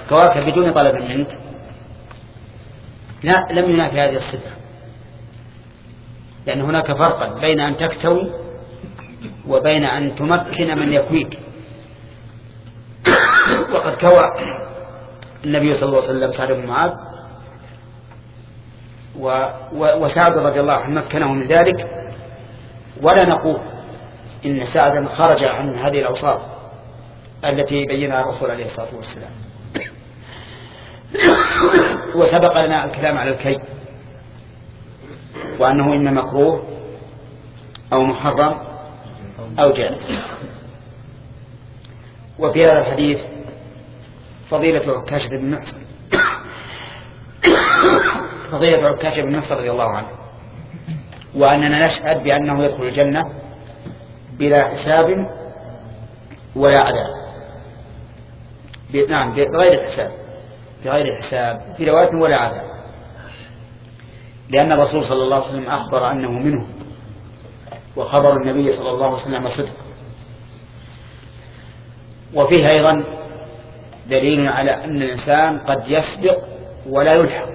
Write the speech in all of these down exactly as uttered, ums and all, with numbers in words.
كواكب بدون طلب منك، لا لم ينافي هذه الصفة، لأن هناك فرقا بين أن تكتوي وبين أن تمكن من يكويك. وقد كوى النبي صلى الله عليه وسلم سعد بن معاذ، وسعد رضي الله عنه مكنه من ذلك، ولا نقول إن سعدا خرج عن هذه الأوصاف التي بينها الرسول عليه الصلاة والسلام. وسبق لنا الكلام على الكي، وأنه إما مكروه أو محرم أو جائز. وفي هذا الحديث فضيلة عكاشة بن محصن فضيلة عكاشة بن محصن رضي الله عنه، وأننا نشهد بأنه يدخل الجنة بلا حساب ولا عذاب، نعم بغير حساب بغير حساب في رواية ولا عذاب، لأن الرسول صلى الله عليه وسلم أخبر أنه منه، وخبر النبي صلى الله عليه وسلم صدق. وفيه أيضا دليل على أن الإنسان قد يسبق ولا يلحق،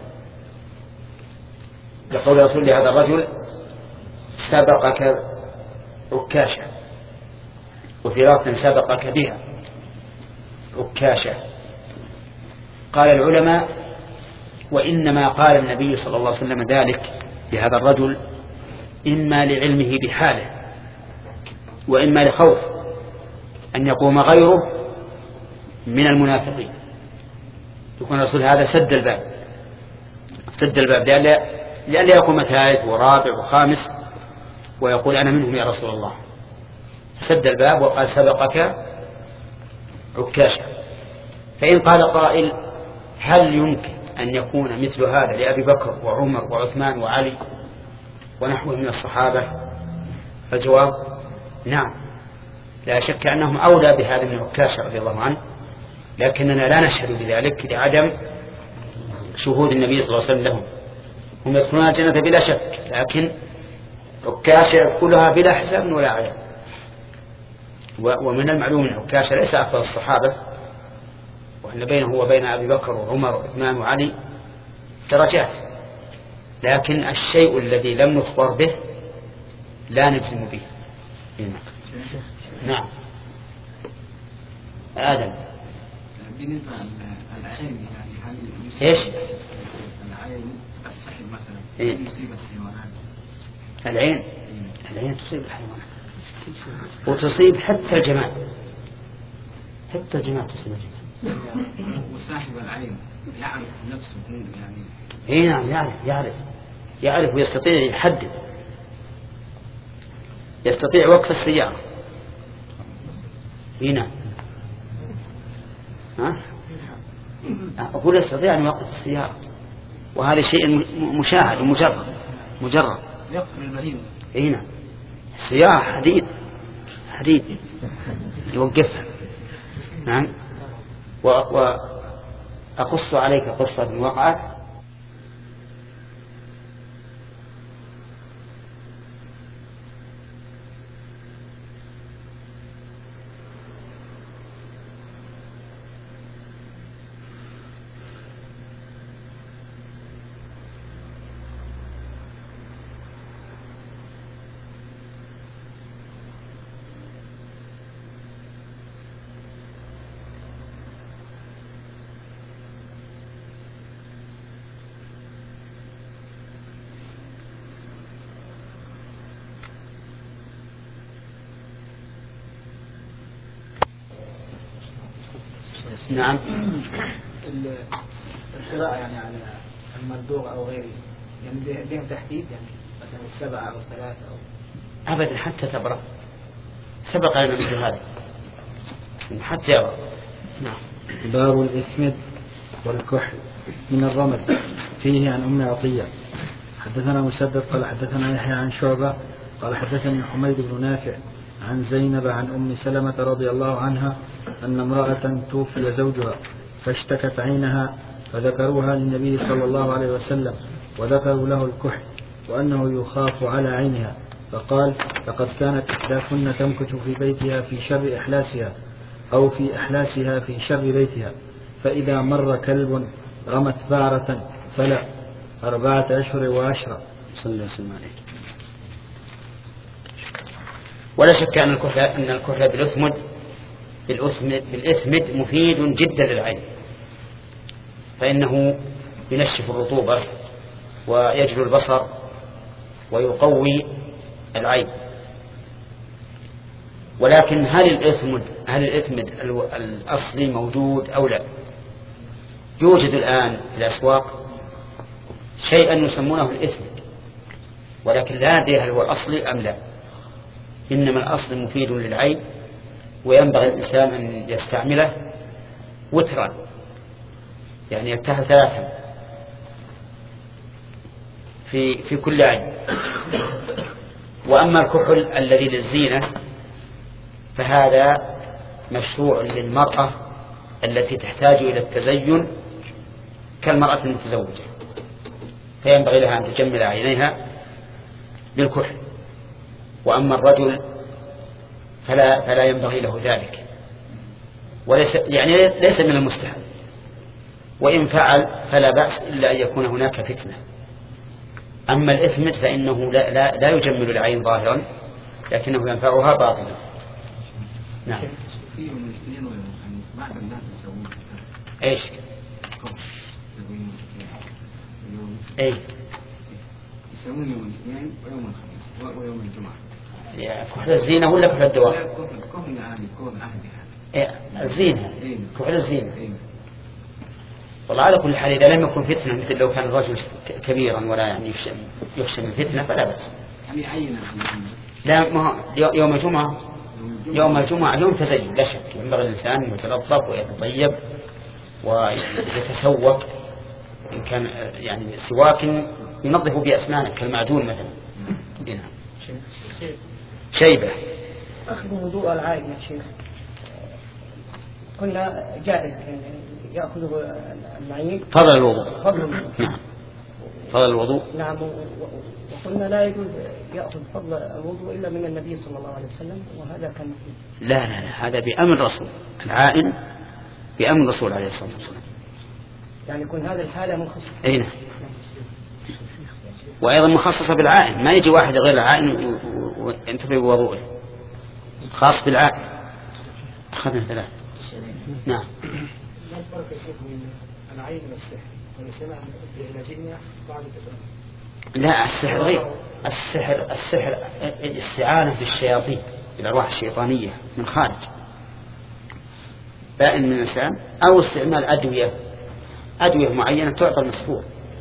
يقول رسول هذا الرجل سبقك عكاشة، وفي رواية سبقك بها عكاشة. قال العلماء وإنما قال النبي صلى الله عليه وسلم ذلك لهذا الرجل إما لعلمه بحاله، وإما لخوف أن يقوم غيره من المنافقين، يكون الرسول هذا سد الباب سد الباب لأن يقوم ثالث ورابع وخامس ويقول أنا منهم يا رسول الله، سد الباب وقال سبقك عكاشة. فإن قال قائل هل يمكن أن يكون مثل هذا لأبي بكر وعمر وعثمان وعلي ونحوهم من الصحابة؟ الجواب نعم، لا شك أنهم أولى بهذا من عكاشة رضي الله عنه، لكننا لا نشهد بذلك لعدم شهود النبي صلى الله عليه وسلم لهم. هم يدخلون الجنة بلا شك، لكن عكاشة كلها بلا حساب ولا عذاب. ومن المعلوم أن عكاشة ليس أفضل الصحابة، وأن بينه وبين أبي بكر وعمر وعثمان وعلي درجات، لكن الشيء الذي لم نخبر به لا نجزم به. نعم آدم. بالنسبة للعين يعني هل إيش؟ العين تصيب مثلا إيه؟ يصيب الحيوانات؟ العين العين تصيب الحيوانات وتصيب حتى الجمال، حتى الجمال تصيب الجمال. وصاحب العين يعرف نفسه يعني. إيه نعم يعرف يعرف يعرف ويستطيع يحدد، يستطيع وقف السيارة. هنا ها أقول يستطيع أن يوقف السيارة، وهذا شيء مشاهد ومجرد مجرد يقف البهيمة. هنا السيارة حديد حديد يوقفها. نعم. وأقص عليك قصة وقعت نعم. القراءة يعني على المردوغ أو غيره يعني لهم تحديد، يعني مثلا السبعة أو الثلاثة أو أبدا حتى تبرأ، سبق لنا مثل هذا حتى يبرأ. نعم. باب الإثمد والكحل من الرمل. فيه عن أم عطية حدثنا مسدد قال حدثنا يحيى عن شعبة قال حدثني حميد بن نافع عن زينب عن أم سلمة رضي الله عنها أن امرأة توفي زوجها فاشتكت عينها فذكروها للنبي صلى الله عليه وسلم وذكروا له الكحل وأنه يخاف على عينها، فقال لقد كانت إحداكن تمكث في بيتها في شر إحلاسها أو في إحلاسها في شر بيتها، فإذا مر كلب رمت فارة فلا أربعة أشهر وعشرة. صلى الله عليه وسلم. ولا شك أن الكحل أن الكحل بالأثمد بالأثمد بالإثمد مفيد جدا للعين، فإنه ينشف الرطوبة ويجلو البصر ويقوي العين. ولكن هل الإثمد هل الإثمد الأصلي موجود أو لا؟ يوجد الآن في الأسواق شيئا يسمونه الإثمد، ولكن لا أدري هل هو الأصلي أم لا. إنما الأصل مفيد للعين، وينبغي الإنسان أن يستعمله وترا، يعني يرتاح ثلاثا في في كل عين. وأما الكحل الذي للزينة فهذا مشروع للمرأة التي تحتاج إلى التزين كالمرأة المتزوجة، فينبغي لها أن تجمل عينيها بالكحل. وأما الرجل فلا, فلا ينبغي له ذلك، وليس يعني ليس من المستحب، وإن فعل فلا بأس إلا أن يكون هناك فتنة. أما الإثمد فإنه لا, لا, لا يجمل العين ظاهرا، لكنه ينفعها باطنا. نعم. ايش؟ اي يسوون يوم الاثنين ويوم الخميس ويوم الجمعة. يا كحل الزينة ولا كحل الدواء؟ كحل عادي، كحل عادي. الزينة، كحل الزينة. والله على كل حال إذا لم يكن فتنة، مثل لو كان الرجل كبيرا ولا يعني يخشى من فتنة فلا بأس. يعني عينة. لا، ما يوم الجمعة يوم الجمعة يوم تزين لا شك، ينبغي الإنسان يتلطف ويتطيب ويتسوق، إن كان يعني سواك ينظف بأسنانه كالمعجون مثلا. هنا شيبة. أخذ وضوء العائد يا شيخ، قلنا جائز يأخذ المعين فضل الوضوء. فضل الوضوء. نعم فضل الوضوء. نعم. وقلنا لا يجوز يأخذ فضل الوضوء إلا من النبي صلى الله عليه وسلم، وهذا كان مفيد. لا لا لا، هذا بأمر الرسول، العائن بأمر الرسول عليه الصلاة والسلام. يعني يكون هذه الحالة مخصصة. أي نعم. وأيضا مخصصة بالعائن، ما يجي واحد غير العائن وينتفع بوضوءه، خاص بالعائن. أخذنا ثلاث. نعم. ما الفرق يا شيخ بين العين والسحر؟ أنا سمع بعلاجية بعض التفاهم. لا، السحر غير. السحر السحر الاستعانة بالشياطين، بالأرواح الشيطانية من خارج بائن من الإنسان، أو استعمال أدوية أدوية معينة تعطى المسحور.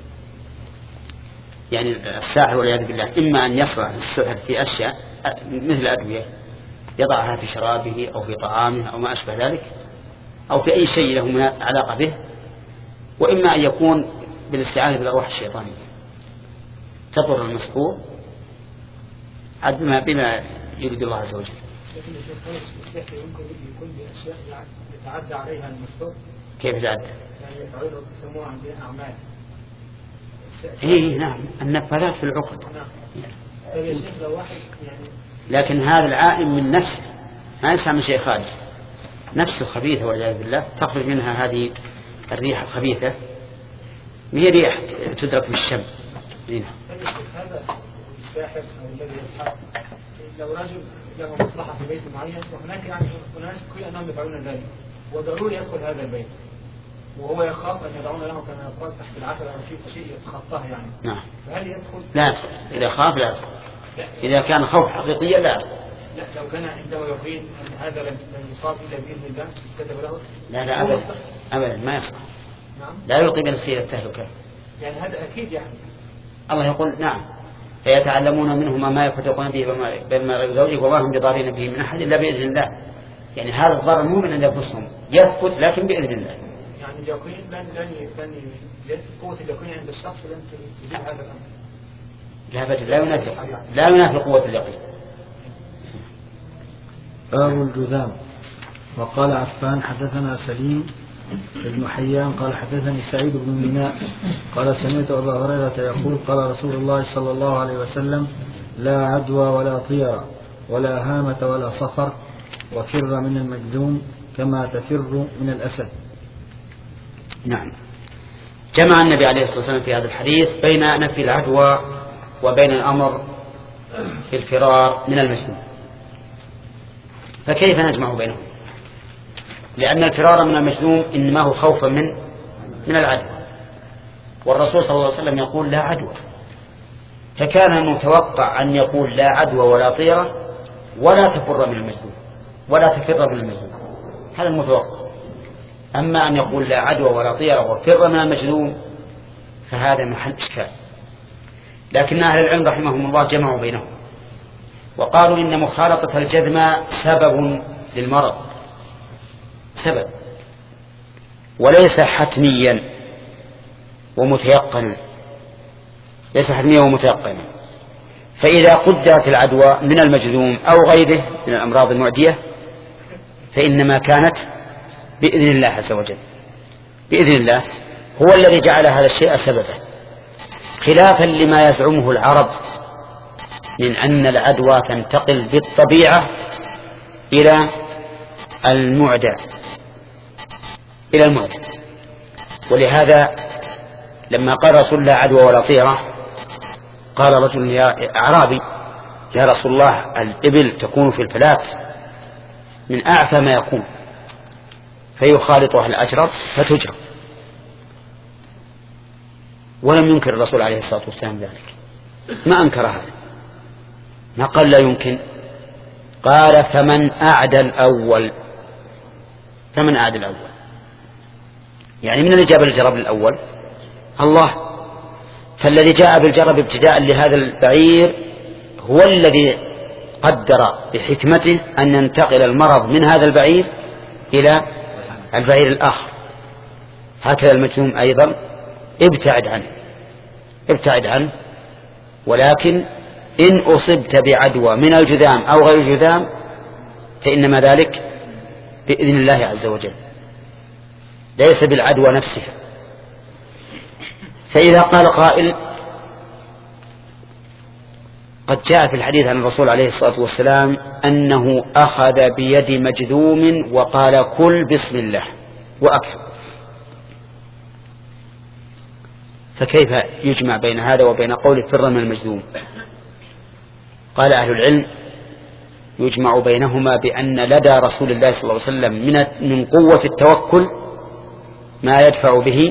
يعني الساحر والعياذ بالله إما أن يصنع السحر في أشياء مثل أدوية يضعها في شرابه أو في طعامه أو ما أشبه ذلك، أو في أي شيء له علاقة به، وإما أن يكون بالاستعانة بالأرواح الشيطانية تضر المسحور بما بما يريد الله عز وجل. لكن السحر يمكن يكون بأشياء يتعدى عليها المسحور. كيف يتعدى؟ يعني يفعلوا يسموها عندنا أعمال. إيه نعم، النفاذات في العقد. نعم. طيب يا شيخ لو واحد يعني. لكن هذا العائن من نفسه، ما يسمى شيء خارج، نفسه خبيثة والعياذ بالله، تخرج منها هذه الريح الخبيثة، هي ريح تدرك بالشم. هنا هذا الساحر أو الذي يسحر، لو رجل له مصلحة في بيت معين، وهناك يعني أناس كل أنهم يفعلون ذلك، وضروري يدخل هذا البيت، وهو يخاف أن يدعون له كما يقال تحت العتبة أو شيء شيء يتخطاه يعني. نعم. فهل يدخل؟ لا، إذا خاف لا. إذا كان خوف حقيقي لا. لا، لو كان عنده يقين أن هذا لن يصاب إلا بإذن الله كتب له. لا لا أبدا أبدا ما يصح. نعم. لا يلقي بنفسه التهلكة. يعني هذا أكيد يعني. الله يقول نعم، فيتعلمون منهما ما يفرقون به بين المرء وزوجه وما هم بضارين به من أحد إلا بإذن الله. يعني هذا الضرر مو من عند أنفسهم، يثبت لكن بإذن الله. يعني اليقين لن لن لن قوة اليقين عند الشخص لن تزيد هذا الأمر. لا أبدا، لا ينافي لا ينافي قوة اليقين. باب الجذام. وقال عفان حدثنا سليم بن حيان قال حدثني سعيد بن ميناء قال سمعت أبا هريرة يقول قال رسول الله صلى الله عليه وسلم: لا عدوى ولا طير ولا هامة ولا صفر، وفر من المجذوم كما تفر من الأسد. نعم. جمع النبي عليه الصلاة والسلام في هذا الحديث بين نفي العدوى وبين الأمر في الفرار من المجنون. فكيف نجمع بينهم؟ لأن الفرار من المجنون إنما هو خوفا من من العدوى، والرسول صلى الله عليه وسلم يقول لا عدوى، فكان متوقع أن يقول لا عدوى ولا طيرة ولا تفر من المجنون ولا تفر من المجنون، هذا المتوقع. أما أن يقول لا عدوى ولا طيرة وفر من المجنون فهذا محل إشكال. لكن أهل العلم رحمهم الله جمعوا بينهم وقالوا إن مخالطة الجذم سبب للمرض، سبب وليس حتميا ومتيقنا، ليس حتميا ومتيقنا. فإذا قدرت العدوى من المجذوم أو غيره من الأمراض المعدية فإنما كانت بإذن الله عز وجل، بإذن الله هو الذي جعل هذا الشيء سببا، خلافا لما يزعمه العرب من أن العدوى تنتقل بالطبيعة إلى المعدى إلى المعدى. ولهذا لما قال رسول لا عدوى ولا طيرة قال رجل يا أعرابي يا رسول الله الإبل تكون في الفلات من أعفى ما يكون فيخالطها الأجرب فتجرب، ولم ينكر الرسول عليه الصلاة والسلام ذلك، ما أنكر هذا، ما قال لا يمكن، قال فمن أعدى الأول، فمن أعدى الأول يعني من اللي جاب الجرب الأول؟ الله. فالذي جاء بالجرب ابتداء لهذا البعير هو الذي قدر بحكمته أن ينتقل المرض من هذا البعير إلى البعير الآخر. هكذا المجنون أيضا ابتعد عنه ابتعد عنه ولكن إن أصبت بعدوى من الجذام أو غير الجذام فإنما ذلك بإذن الله عز وجل، ليس بالعدوى نفسها. فإذا قال قائل قد جاء في الحديث عن الرسول عليه الصلاة والسلام أنه أخذ بيد مجذوم وقال كل بسم الله وأكل، فكيف يجمع بين هذا وبين قول فر من المجذوم؟ قال أهل العلم يجمع بينهما بأن لدى رسول الله صلى الله عليه وسلم من من قوة التوكل ما يدفع به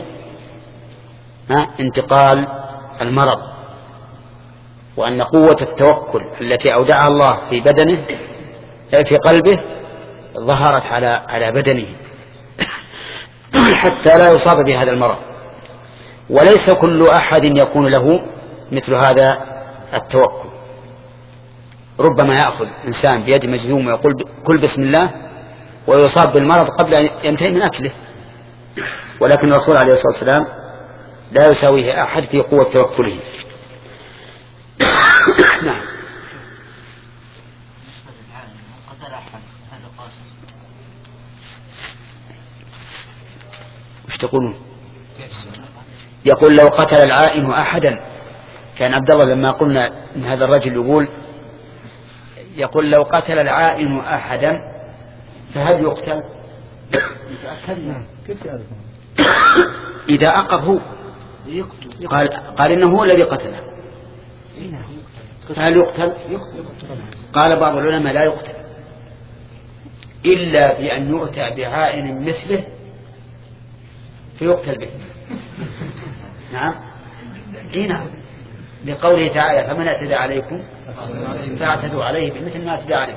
انتقال المرض، وأن قوة التوكل التي أودعها الله في بدنه في قلبه ظهرت على على بدنه حتى لا يصاب بهذا المرض. وليس كل أحد يكون له مثل هذا التوكل، ربما يأخذ إنسان بيد مجذوم ويقول كل بسم الله ويصاب بالمرض قبل أن ينتهي من أكله، ولكن الرسول عليه الصلاة والسلام لا يساويه أحد في قوة توكله. نعم. وش تقولون؟ يقول لو قتل العائن أحدا، كان عبد الله لما قلنا إن هذا الرجل يقول يقول لو قتل العائن أحدا فهل يقتل؟ إذا أقر هو قال, قال إنه هو الذي قتله، فهل يقتل؟ قال بعض العلماء لا يقتل إلا بأن يؤتى بعائن مثله فيقتل به. نعم نعم لقوله تعالى فمن اعتدى عليكم فاعتدوا عليه بمثل ما اعتدى عليكم.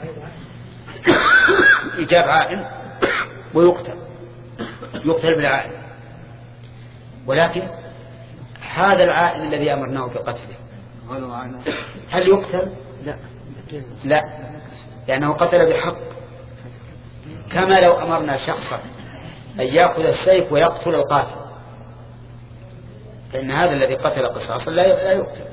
يجاب عائن ويقتل، يقتل بالعائن، ولكن هذا العائن الذي أمرناه بقتله هل يقتل؟ لا لا لأنه قتل بحق، كما لو أمرنا شخصا أن يأخذ السيف ويقتل القاتل، فإن هذا الذي قتل قصاصا لا يقتل.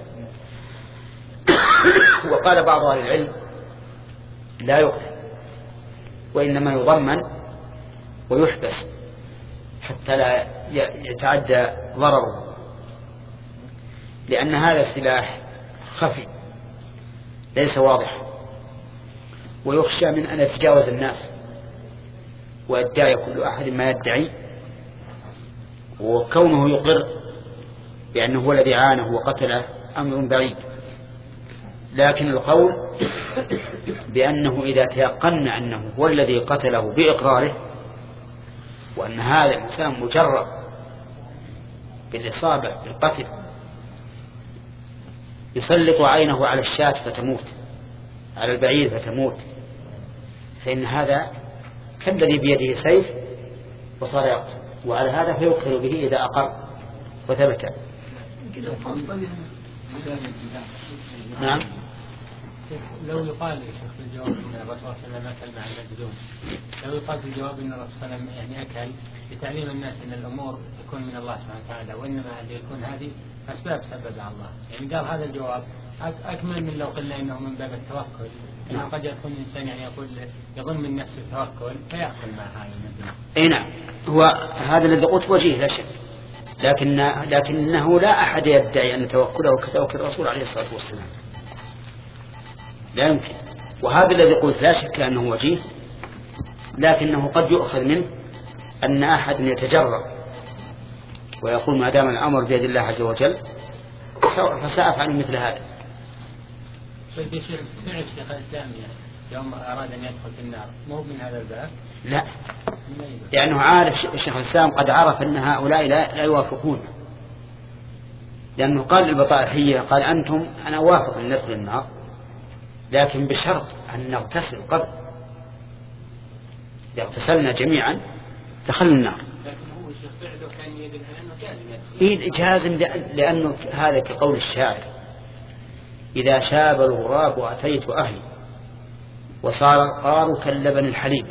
وقال بعض أهل العلم لا يقتل وإنما يضمن ويحبس حتى لا يتعدى ضرره، لأن هذا السلاح خفي ليس واضح ويخشى من أن يتجاوز الناس ويدعي كل أحد ما يدعي وكونه يقر بأنه هو الذي عانه وقتله أمر بعيد. لكن القول بأنه إذا تيقنا أنه هو الذي قتله بإقراره وأن هذا الإنسان مجرد بالإصابة بالقتل يسلط عينه على الشاة فتموت، على البعير فتموت، فإن هذا كالذي بيده سيف وصار يقتل، وعلى هذا فيقتل به إذا أقر وثبت. نعم. لو يقال يا شيخ في الجواب ان الرسول صلى الله عليه وسلم اكل مع المجذوم، لو يقال في الجواب ان الرسول صلى الله عليه وسلم يعني اكل لتعليم الناس ان الامور تكون من الله سبحانه وتعالى، وانما اللي يكون هذه اسباب سببها الله، يعني قال هذا الجواب اكمل من لو قلنا انه من باب التوكل، انه قد يكون الانسان يعني يقول يظن من نفسه التوكل فيأكل مع هذه المجذوم. اي نعم، هو هذا الذي قلت وجيه لا شك، لكن لكنه لا احد يدعي ان توكله كتوكل الرسول عليه الصلاه والسلام، لا يمكن. وهذا الذي قلت لا شك أنه وجيه، لكنه قد يؤخذ منه أن أحد يتجرأ ويقول ما دام الأمر بيد الله عز وجل فسأفعل مثل هذا. طيب يا شيخ، فعل الشيخ الإسلام يوم أراد أن يدخل في النار مو من هذا الباب؟ لا، لأنه عارف الشيخ الإسلام قد عرف أن هؤلاء لا, لا يوافقون، لأنه قال للبطائحية قال أنتم أنا أوافق أن ندخل النار لكن بشرط أن نغتسل قبل، إذا اغتسلنا جميعا دخلنا النار. لكن هو الشيخ فعله كان يدل على أنه جازم. إيه جازم، لأنه هذا كقول الشاعر إذا شاب الغراب أتيت أهلي وصار القار كاللبن الحليب.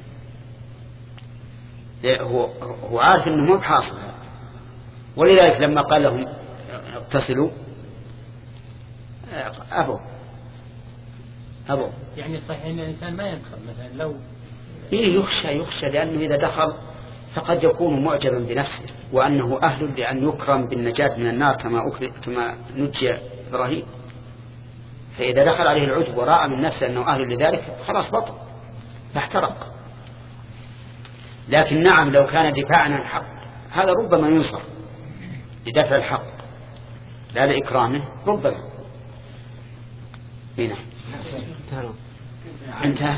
هو هو عارف أنه مو بحاصل، ولذلك لما قال لهم اغتسلوا أبوا أبو. يعني صحيح أن الإنسان ما يدخل مثلا لو إيه يخشى يخشى لأنه إذا دخل فقد يكون معجبا بنفسه وأنه أهل لأن يكرم بالنجاة من النار كما كما نجي إبراهيم، فإذا دخل عليه العجب ورأى من نفسه أنه أهل لذلك خلاص بطل فاحترق. لكن نعم لو كان دفاعا عن الحق هذا ربما ينصر لدفع الحق لا لإكرامه ربما. هنا انتهى.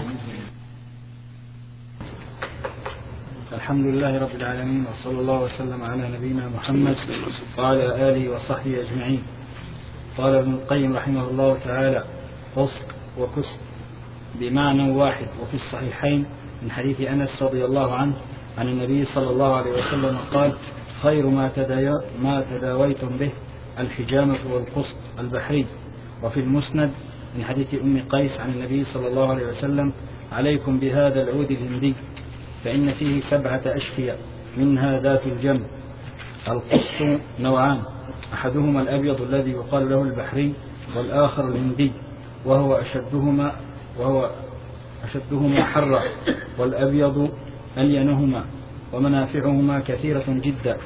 الحمد لله رب العالمين، وصلى الله وسلم على نبينا محمد وعلى آله وصحبه أجمعين. قال ابن القيم رحمه الله تعالى: قسط وكسط بمعنى واحد، وفي الصحيحين من حديث أنس رضي الله عنه عن النبي صلى الله عليه وسلم قال: خير ما, ما تداويتم به الحجامة والقسط البحري. وفي المسند من حديث أم قيس عن النبي صلى الله عليه وسلم: عليكم بهذا العود الهندي فإن فيه سبعة أشفية منها ذات الجنب. القسط نوعان، أحدهما الأبيض الذي يقال له البحري، والآخر الهندي وهو أشدهما وهو أشدهما حرا، والأبيض ألينهما ومنافعهما كثيرة جدا،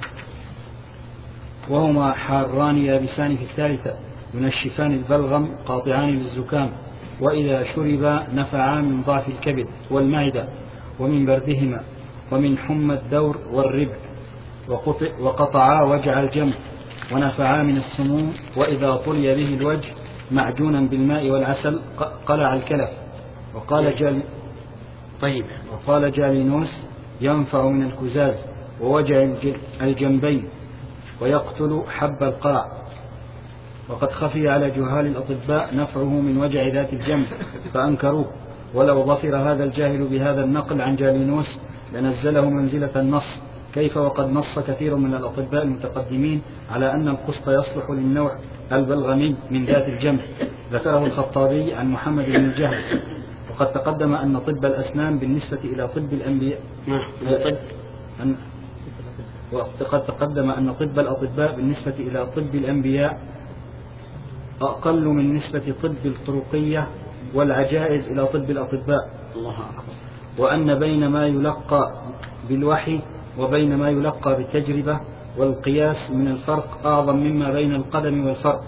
وهما حاران يابسان في الثالثة، ينشفان البلغم قاطعان للزكام، وإذا شربا نفعا من ضعف الكبد والمعدة ومن بردهما ومن حمى الدور والربع، وقطعا وجع الجنب ونفعا من السموم، وإذا طلي به الوجه معجونا بالماء والعسل قلع الكلف. وقال جال طيب وقال جالينوس: ينفع من الكزاز ووجع الجنبين ويقتل حب القرع. وقد خفي على جهال الأطباء نفعه من وجع ذات الجنب فأنكروه، ولو ظفر هذا الجاهل بهذا النقل عن جالينوس لنزله منزلة النص، كيف وقد نص كثير من الأطباء المتقدمين على أن القسط يصلح للنوع البلغمي من ذات الجنب. ذكره الخطابي عن محمد بن الجهل. وقد تقدم أن طب الأسنان بالنسبة إلى طب الأنبياء أن وقد تقدم أن طب الأطباء بالنسبة إلى طب الأنبياء أقل من نسبة طب الطرقية والعجائز إلى طب الأطباء، وأن بين ما يلقى بالوحي وبين ما يلقى بالتجربة والقياس من الفرق أعظم مما بين القدم والفرق.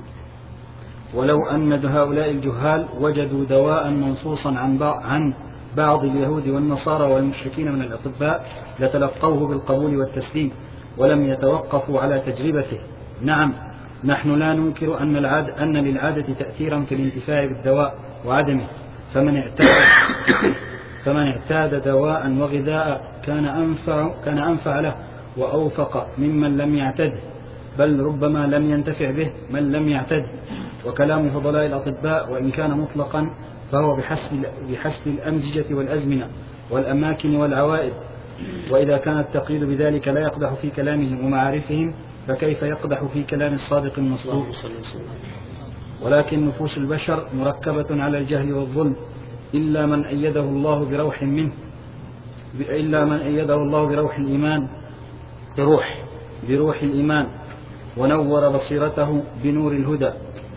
ولو أن هؤلاء الجهال وجدوا دواء منصوصا عن بعض اليهود والنصارى والمشركين من الأطباء لتلقوه بالقبول والتسليم ولم يتوقفوا على تجربته. نعم، نحن لا ننكر أن, العاد أن للعادة تأثيرا في الانتفاع بالدواء وعدمه، فمن اعتاد, فمن اعتاد دواء وغذاء كان أنفع, كان أنفع له وأوفق ممن لم يعتده، بل ربما لم ينتفع به من لم يعتد. وكلام فضلاء الأطباء وإن كان مطلقا فهو بحسب, بحسب الأمزجة والأزمنة والأماكن والعوائد، وإذا كان التقييد بذلك لا يقدح في كلامهم ومعارفهم فكيف يقدح في كلام الصادق المصدوق؟ ولكن نفوس البشر مركبة على الجهل والظلم إلا من أيده الله بروح منه إلا من أيده الله بروح الإيمان بروح بروح الإيمان ونور بصيرته بنور الهدى.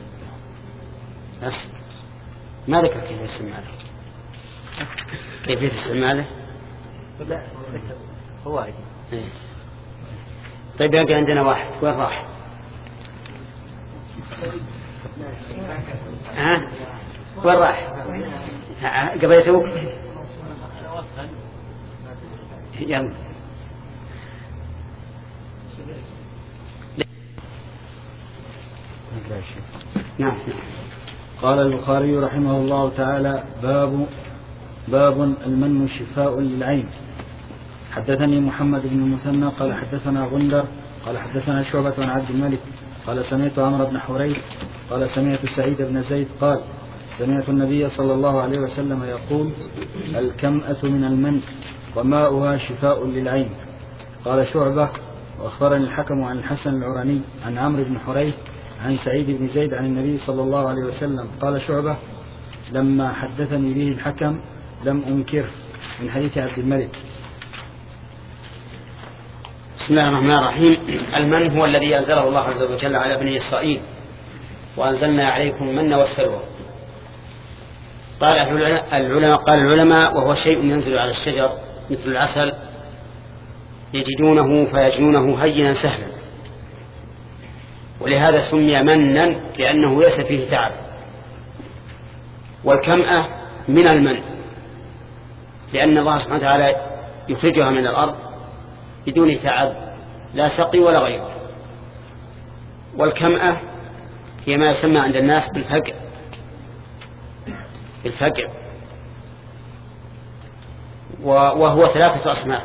بس ما ذكر كيف يسمع له كيف يسمع له لا هو عادي. طيب يبقى عندنا واحد وين راح؟ ها وين راح؟ قبيتوك؟ يلا. نعم. قال البخاري رحمه الله تعالى: باب باب المن شفاء للعين. حدثني محمد بن المثنى قال حدثنا غندر قال حدثنا شعبة عن عبد الملك قال سمعت عمرو بن حريث قال سمعت سعيد بن زيد قال سمعت النبي صلى الله عليه وسلم يقول: الكمأة من المن وماؤها شفاء للعين. قال شعبة: وأخبرني الحكم عن الحسن العراني عن عمرو بن حريث عن سعيد بن زيد عن النبي صلى الله عليه وسلم. قال شعبة: لما حدثني به الحكم لم أنكره، من حديث عبد الملك. بسم الله الرحمن الرحيم. المن هو الذي أنزله الله عز وجل على بني إسرائيل: وأنزلنا عليكم من والسلوى. قال العلماء قال العلماء وهو شيء ينزل على الشجر مثل العسل يجدونه فيجنونه هينا سهلا، ولهذا سمي منا لأنه ليس فيه تعب. والكمأة من المن لأن الله سبحانه وتعالى يخرجها من الأرض بدون تعب لا سقي ولا غيره. والكمأة هي ما يسمى عند الناس بالفقع بالفقع وهو ثلاثة أصناف: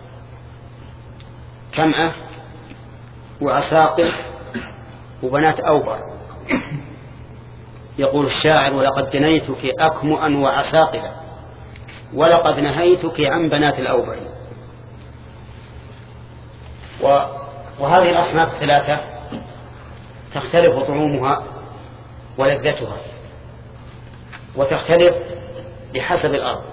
كمأة وعساقل وبنات أوبر. يقول الشاعر: ولقد جنيتك أكمؤا وعساقلا ولقد نهيتك عن بنات الأوبر. وهذه الأصناف الثلاثة تختلف طعومها ولذتها، وتختلف بحسب الأرض،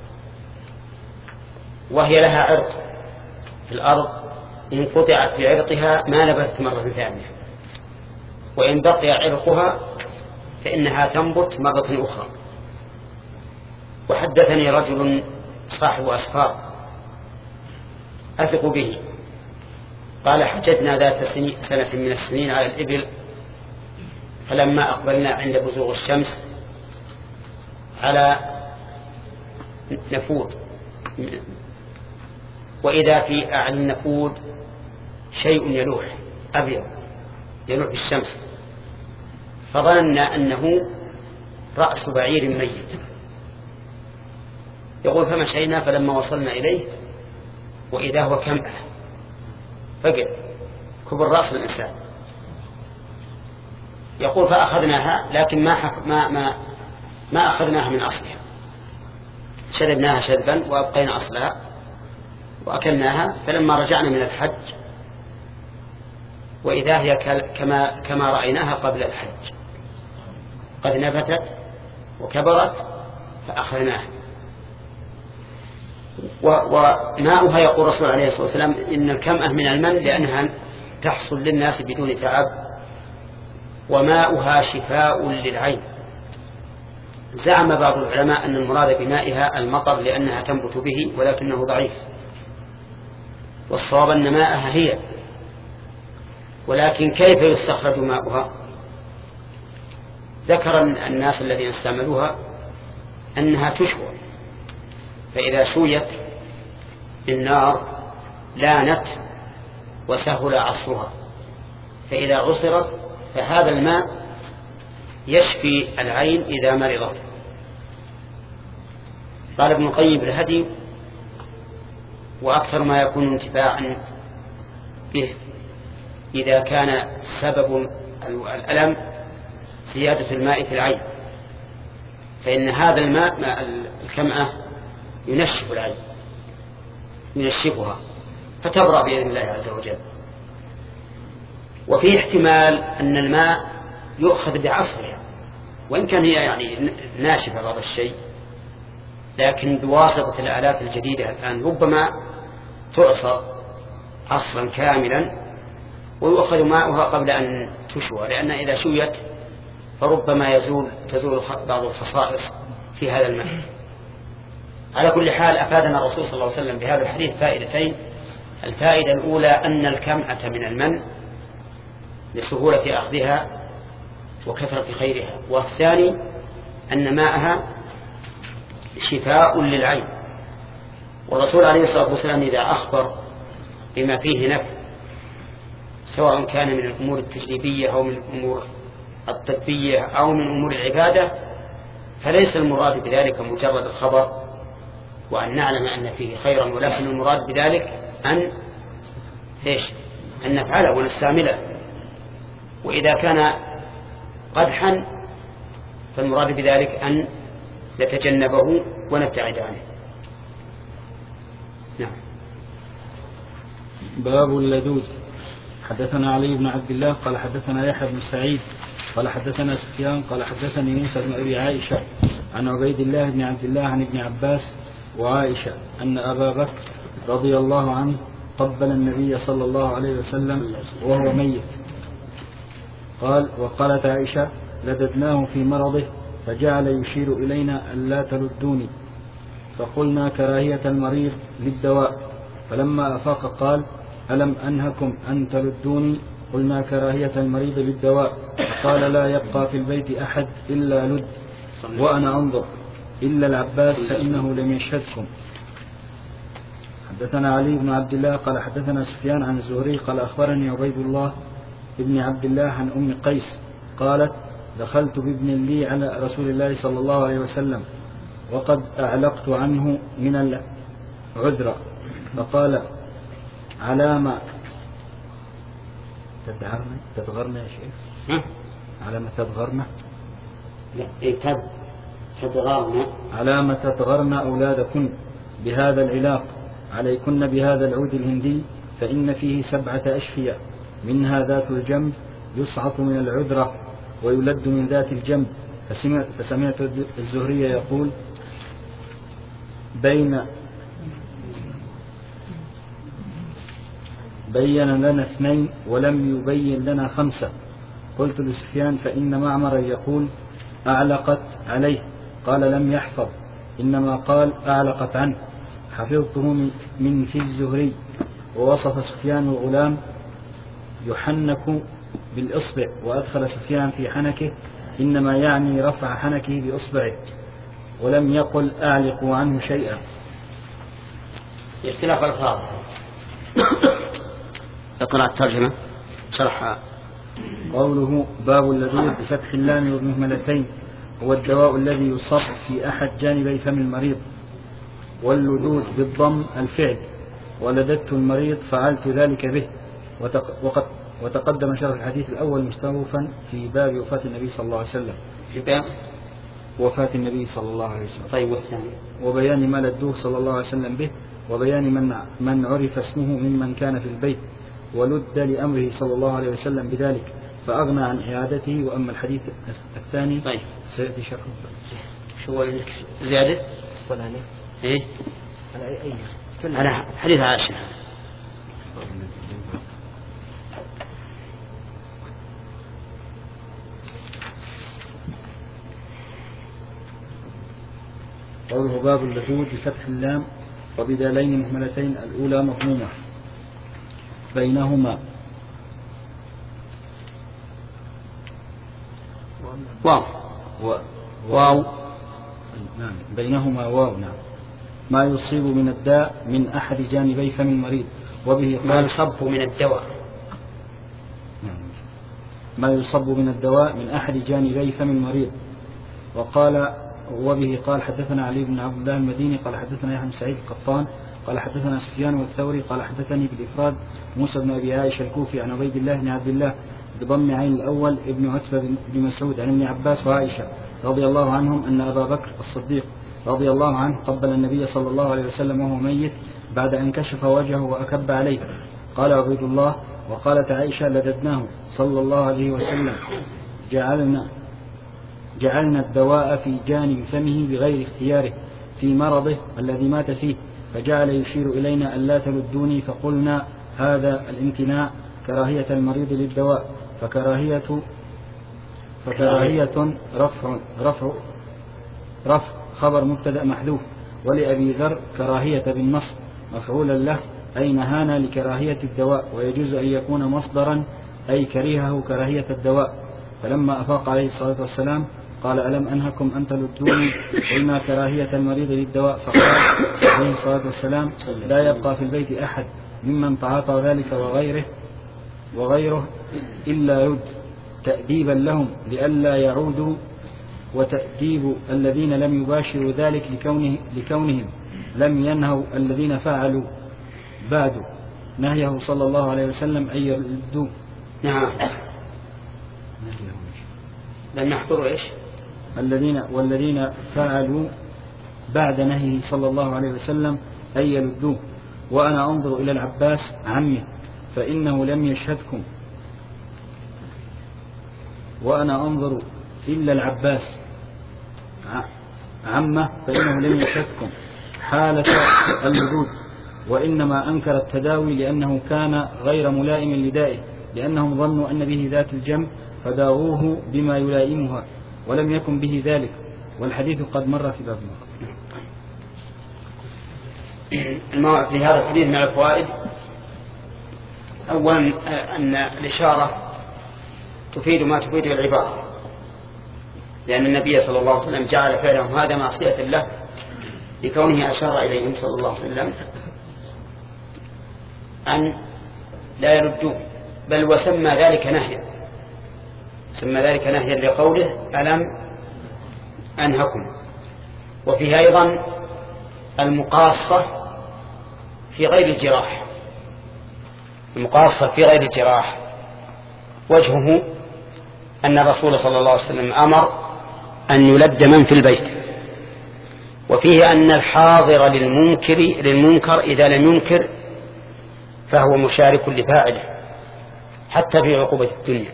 وهي لها عرق في الأرض إن قطعت بعرقها ما نبتت مرة ثانية، وإن بقي عرقها فإنها تنبت مرة أخرى. وحدثني رجل صاحب أسفار أثق به قال: حجتنا ذات سنة من السنين على الإبل، فلما أقبلنا عند بزوغ الشمس على نفود، وإذا في أعلى النفود شيء يلوح أبيض يلوح الشمس، فظننا أنه رأس بعير ميت. يقول: فمشينا فلما وصلنا إليه وإذا هو كمأة فقع كبر رأس الإنسان. يقول: فأخذناها لكن ما ما ما ما أخذناها من أصلها، شربناها شربا وأبقينا أصلها وأكلناها. فلما رجعنا من الحج وإذا هي كما كما رأيناها قبل الحج، قد نبتت وكبرت فأخذناها. وماؤها يقول الرسول عليه الصلاة والسلام إن الكمأة من المن لأنها تحصل للناس بدون تعب، وماؤها شفاء للعين. زعم بعض العلماء أن المراد بمائها المطر لأنها تنبت به، ولكنه ضعيف، والصواب أن ماءها هي. ولكن كيف يستخرج ماؤها؟ ذكر الناس الذين استعملوها أنها تشوى فإذا شويت النار لانت وسهل عصرها، فإذا عصرت فهذا الماء يشفي العين إذا مرضت. قال ابن القيم بالهدي: وأكثر ما يكون انتفاعا به إذا كان سبب الألم زيادة الماء في العين، فإن هذا الماء ماء الكمأة ينشف العين، ينشفها فتبرأ بإذن الله عز وجل. وفي احتمال أن الماء يؤخذ بعصرها، وإن كان هي يعني ناشفة بعض الشيء، لكن بواسطة الآلات الجديدة الآن ربما تعصر عصرا كاملا ويؤخذ ماؤها قبل أن تشوى، لأن إذا شويت فربما يزول تزول بعض الخصائص في هذا الماء. على كل حال أفادنا الرسول صلى الله عليه وسلم بهذا الحديث فائدتين: الفائدة الأولى أن الكمأة من المن لسهولة أخذها وكثرة خيرها، والثاني أن ماءها شفاء للعين. والرسول عليه الصلاة والسلام إذا أخبر بما فيه نفع سواء كان من الأمور التجريبية أو من الأمور الطبية أو من أمور العبادة فليس المراد بذلك مجرد الخبر وأن نعلم أن فيه خيرا، ولكن المراد بذلك أن إيش؟ أن نفعله ونستعمله. وإذا كان قدحا فالمراد بذلك أن نتجنبه ونبتعد عنه. نعم. باب اللدود. حدثنا علي بن عبد الله قال حدثنا يحيى بن سعيد قال حدثنا سفيان قال حدثني موسى بن أبي عائشة عن عبيد الله بن عبد الله عن ابن عباس وعائشة أن أبا بكر رضي الله عنه قبل النبي صلى الله عليه وسلم وهو ميت. قال: وقالت عائشة: لددناه في مرضه فجعل يشير إلينا أن لا تلدوني، فقلنا: كراهية المريض للدواء. فلما أفاق قال: ألم أنهكم أن تلدوني؟ قلنا: كراهية المريض للدواء. قال: لا يبقى في البيت أحد إلا لد وأنا أنظر إلا العباس فإنه لم يشهدكم. حدثنا علي بن عبد الله قال حدثنا سفيان عن الزهري قال أخبرني عبيد الله ابن عبد الله عن أم قيس قالت: دخلت بابن لي على رسول الله صلى الله عليه وسلم وقد أعلقت عنه من العذرة، فقال: على ما تدغرنا تدغرنا يا شيخ؟ على ما تدغرنا؟ لا تدغرنا على ما تدغرن أولادكن بهذا العلاق، عليكن بهذا العود الهندي فإن فيه سبعة أشفية، منها ذات الجنب يصعق من العذرة ويلد من ذات الجنب. فسمعت, فسمعت الزهري يقول: بين بين لنا اثنين ولم يبين لنا خمسة. قلت لسفيان: فإن معمر يقول أعلقت عليه. قال: لم يحفظ، إنما قال أعلقت عنه. حفظته من في الزهري. ووصف سفيان الغلام يحنك بالإصبع، وأدخل سفيان في حنكه إنما يعني رفع حنكه بإصبعه، ولم يقل أعلقوا عنه شيئا. اختلاف الألفاظ. اقرأ الترجمة شرح. قوله: باب اللدود بفتح اللام والمهملتين هو الدواء الذي يصب في أحد جانبي فم المريض، واللدود بالضم الفعل، ولددت المريض فعلت ذلك به. وقد وتقدم شرح الحديث الأول مستوفا في باب وفاة النبي صلى الله عليه وسلم. في باب وفاة النبي صلى الله عليه وسلم. طيب، والثاني وبيان ما لدوه صلى الله عليه وسلم به، وبيان من من عرف اسمه ممن كان في البيت ولد لأمره صلى الله عليه وسلم بذلك فأغنى عن إعادته. وأما الحديث الثاني طيب سيأتي شرحه. شو هو زيادة؟ عليه إيه؟ على أي أي على حديث عائشة. قوله: باب اللدود بفتح اللام وبدالين مهملتين، الأولى مضمومة بينهما واو و... واو نعم بينهما واو. نعم ما يصيب من الداء من أحد جانبي فم المريض. وبه ما يصب من الدواء ما يصب من الدواء من أحد جانبي فم المريض. وقال وبه قال حدثنا علي بن عبد الله المديني قال حدثنا يحيى بن سعيد القطان قال حدثنا سفيان والثوري قال حدثني بالإفراد موسى بن أبي عائشة الكوفي عن عبيد الله بن عبد الله بضم عين الأول ابن عتبة بن مسعود عن ابن عباس وعائشة رضي الله عنهم أن أبا بكر الصديق رضي الله عنه قبل النبي صلى الله عليه وسلم وهو ميت بعد أن كشف وجهه وأكب عليه. قال عبيد الله وقالت عائشة لددناه صلى الله عليه وسلم جعلنا جعلنا الدواء في جانب فمه بغير اختياره في مرضه الذي مات فيه، فجعل يشير إلينا ألا تلدوني، فقلنا هذا الامتناع كراهية المريض للدواء، فكراهية فكراهية رفع رفع رفع خبر مبتدأ محذوف. ولأبي ذر كراهية بالنصب مفعولا له أي نهانا لكراهية الدواء، ويجوز أن يكون مصدرا أي كريهه كراهية الدواء. فلما أفاق عليه الصلاة والسلام قال ألم أنهكم أن تلدوني قلنا كراهية المريض للدواء، فقال عليه الصلاة والسلام لا يبقى في البيت أحد ممن تعاطى ذلك وغيره وغيره إلا يد تأديبا لهم لئلا يعودوا، وتأديب الذين لم يباشروا ذلك لكونه لكونهم لم ينهوا الذين فعلوا بعد نهيه صلى الله عليه وسلم أن يردوا. نعم لن يحضروا إيش الذين والذين فعلوا بعد نهيه صلى الله عليه وسلم أن يلدوه. وأنا أنظر إلى العباس عمه فإنه لم يشهدكم وأنا أنظر إلا العباس عمه فإنه لم يشهدكم حالة اللدود، وإنما أنكر التداوي لأنه كان غير ملائم لدائه، لأنهم ظنوا أن به ذات الجنب فداووه بما يلائمها ولم يكن به ذلك، والحديث قد مر في باب الموضوع. في هذا الحديث من الفوائد أولا أن الإشارة تفيد ما تفيد العبارة، لأن النبي صلى الله عليه وسلم جعل فعلهم هذا معصية له لكونه أشار إليهم صلى الله عليه وسلم أن لا يردوه، بل وسمى ذلك نهيا سمى ذلك نهيا لقوله ألم أنهكم. وفيه أيضا المقاصة في غير الجراح المقاصة في غير الجراح وجهه أن الرسول صلى الله عليه وسلم أمر أن يلد من في البيت، وفيه أن الحاضر للمنكر للمنكر إذا لم ينكر فهو مشارك لفاعله حتى في عقوبة الدنيا،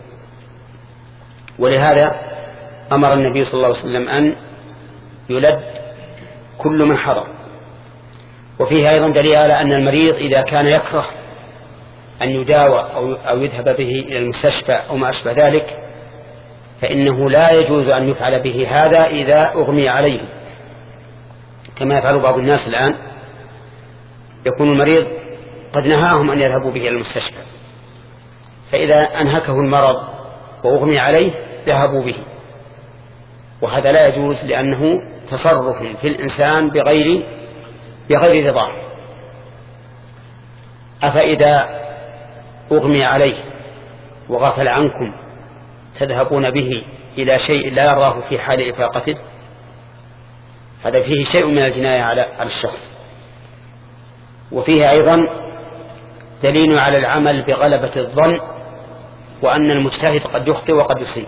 ولهذا أمر النبي صلى الله عليه وسلم أن يلد كل من حضر. وفيه أيضا دليل على أن المريض إذا كان يكره أن يداوى أو يذهب به إلى المستشفى أو ما أشبه ذلك فإنه لا يجوز أن يفعل به هذا إذا أغمي عليه، كما يفعل بعض الناس الآن، يكون المريض قد نهاهم أن يذهبوا به إلى المستشفى، فإذا أنهكه المرض وأغمي عليه ذهبوا به، وهذا لا يجوز لأنه تصرف في الإنسان بغير بغير رضاه. أفإذا أغمي عليه وغفل عنكم تذهبون به إلى شيء لا يراه في حال إفاقته؟ هذا فيه شيء من الجناية على الشخص. وفيه أيضا دليل على العمل بغلبة الظن، وأن المجتهد قد يخطئ وقد يصيب.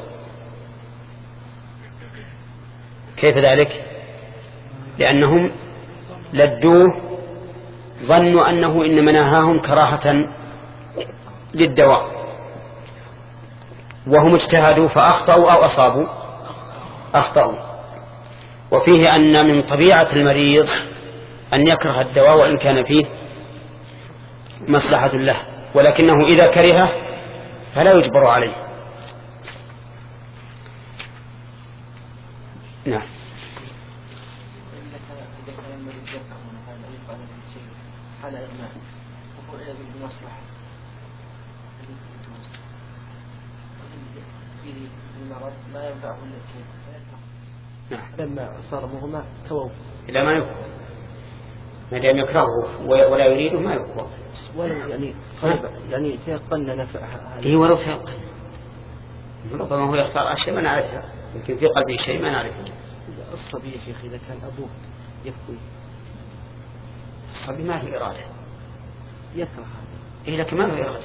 كيف ذلك؟ لأنهم لدوه ظنوا أنه إنما نهاهم كراهة للدواء، وهم اجتهدوا فأخطأوا أو أصابوا أخطأوا. وفيه أن من طبيعة المريض أن يكره الدواء وإن كان فيه مصلحة له، ولكنه إذا كرهه فلا يجبر عليه. نعم. ما ينفعه لما صار مغمى توقف إلى ما يكون ما دام يكرهه ولا يريده ما يكره. ولو يعني طيب يعني تيقن نفعها. إيه ولو تيقن. ربما هو يختار أشياء ما نعرفها، يمكن في قلبه شيء ما نعرفه. الصبي يا شيخ إذا كان أبوه يكوي، الصبي ما له إرادة يكره هذا. إيه لكن ما له إرادة.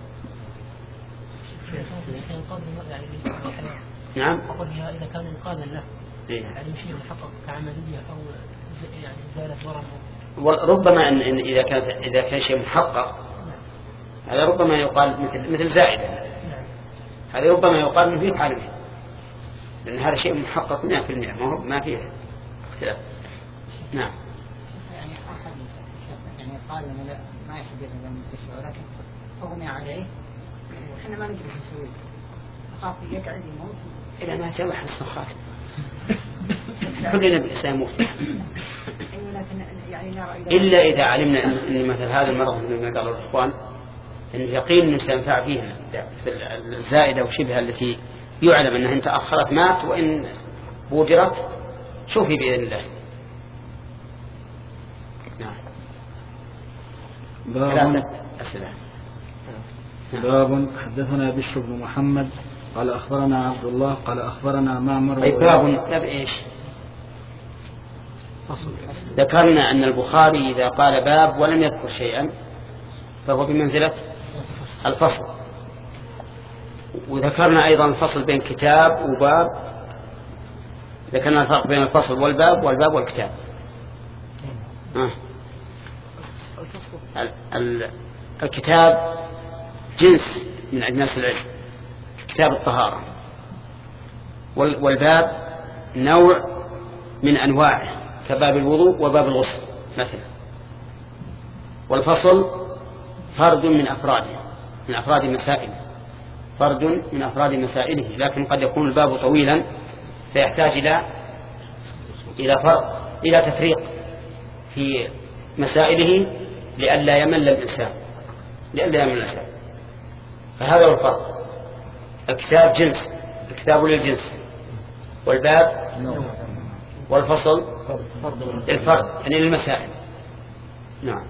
نعم. أقول إذا كان إنقاذا له إيه؟ يعني شيء محقق كعملية أو يعني زالت ورم. وربما إن, إن إذا كان إذا كان شيء محقق هذا ربما يقال مثل مثل زائدة. هذا ربما يقال إنه فيه عالمه، لأن هذا شيء محقق مئة في المئة، ما هو ما فيه اختلاف. نعم. يعني أحد يعني قال إنه ما يحب يذهب المستشفى ولكن أغمي عليه وإحنا ما نقدر نسوي، أخاف يقعد يموت. إلى ما جاء حسن خاتم. كلنا بالإسلام مفتح. إلا إذا علمنا أن مثل هذا المرض من قالوا الإخوان أن يقين أنه سينفع فيها الزائدة وشبهها التي يعلم أنها إن تأخرت مات وإن بودرت شوفي بإذن الله. نعم. باب أسئلة. باب حدثنا بشر بن محمد قال أخبرنا عبد الله قال أخبرنا معمر. أي باب باب إيش؟ ذكرنا أن البخاري إذا قال باب ولم يذكر شيئا فهو بمنزلة الفصل، وذكرنا أيضا الفصل بين كتاب وباب، ذكرنا الفرق بين الفصل والباب والباب والكتاب. آه. الكتاب جنس من أجناس العلم، كتاب الطهارة، والباب نوع من أنواعه كباب الوضوء وباب الغسل مثلا. والفصل فرد من أفراده من أفراد مسائله فرد من أفراد مسائله لكن قد يكون الباب طويلا فيحتاج إلى إلى فرق إلى تفريق في مسائله لئلا يمل الإنسان لئلا يمل الإنسان فهذا هو الفرق. الكتاب جنس، الكتاب للجنس، والباب والفصل الفرد يعني للمسائل. نعم.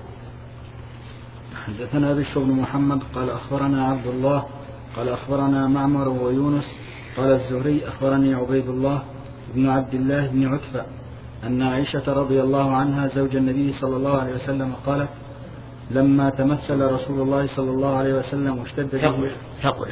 حدثنا بشر بن محمد قال أخبرنا عبد الله قال أخبرنا معمر ويونس قال الزهري أخبرني عبيد الله بن عبد الله بن عتبة أن عائشة رضي الله عنها زوج النبي صلى الله عليه وسلم قالت لما تمثل رسول الله صلى الله عليه وسلم واشتد به ثقل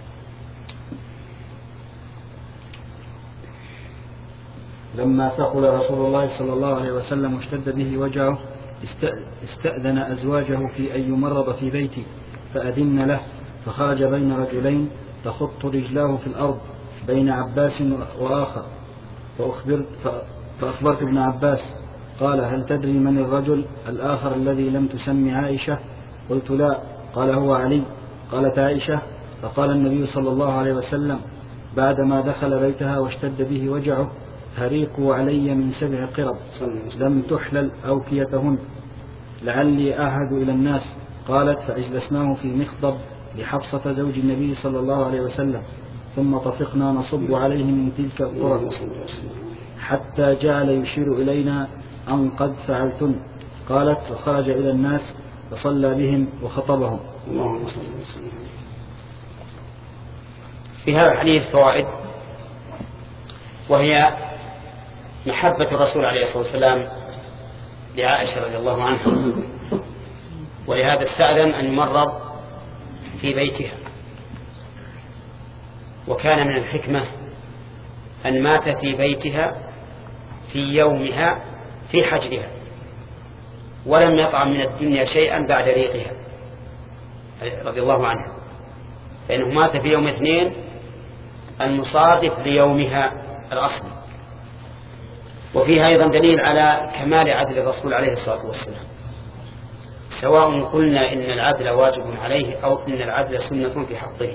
لما ثقل رسول الله صلى الله عليه وسلم واشتد به وجعه استأذن أزواجه في أن يمرض في بيتي فأذن له فخرج بين رجلين تخط رجلاه في الأرض بين عباس وآخر فأخبرت, فأخبرت ابن عباس قال هل تدري من الرجل الآخر الذي لم تسمي عائشة؟ قلت لا. قال هو علي. قالت عائشة فقال النبي صلى الله عليه وسلم بعدما دخل بيتها واشتد به وجعه هريقوا علي من سبع قرب لم تحلل أوكيتهن لعلي أعهد إلى الناس. قالت فأجلسناه في مخضب لحفصة زوج النبي صلى الله عليه وسلم ثم طفقنا نصب عليه من تلك القرب حتى جعل يشير إلينا أن قد فعلتن. قالت وخرج إلى الناس فصلى بهم وخطبهم. في هذا الحديث فوائد، وهي محبة الرسول عليه الصلاة والسلام لعائشة رضي الله عنها، ولهذا استأذن أن يمرض في بيتها. وكان من الحكمة أن مات في بيتها في يومها في حجرها ولم يطعم من الدنيا شيئا بعد ريقها رضي الله عنها، فإنه مات في يوم اثنين المصادف ليومها الأصلي. وفيها أيضا دليل على كمال عدل الرسول عليه الصلاة والسلام، سواء قلنا إن العدل واجب عليه أو إن العدل سنة في حقه.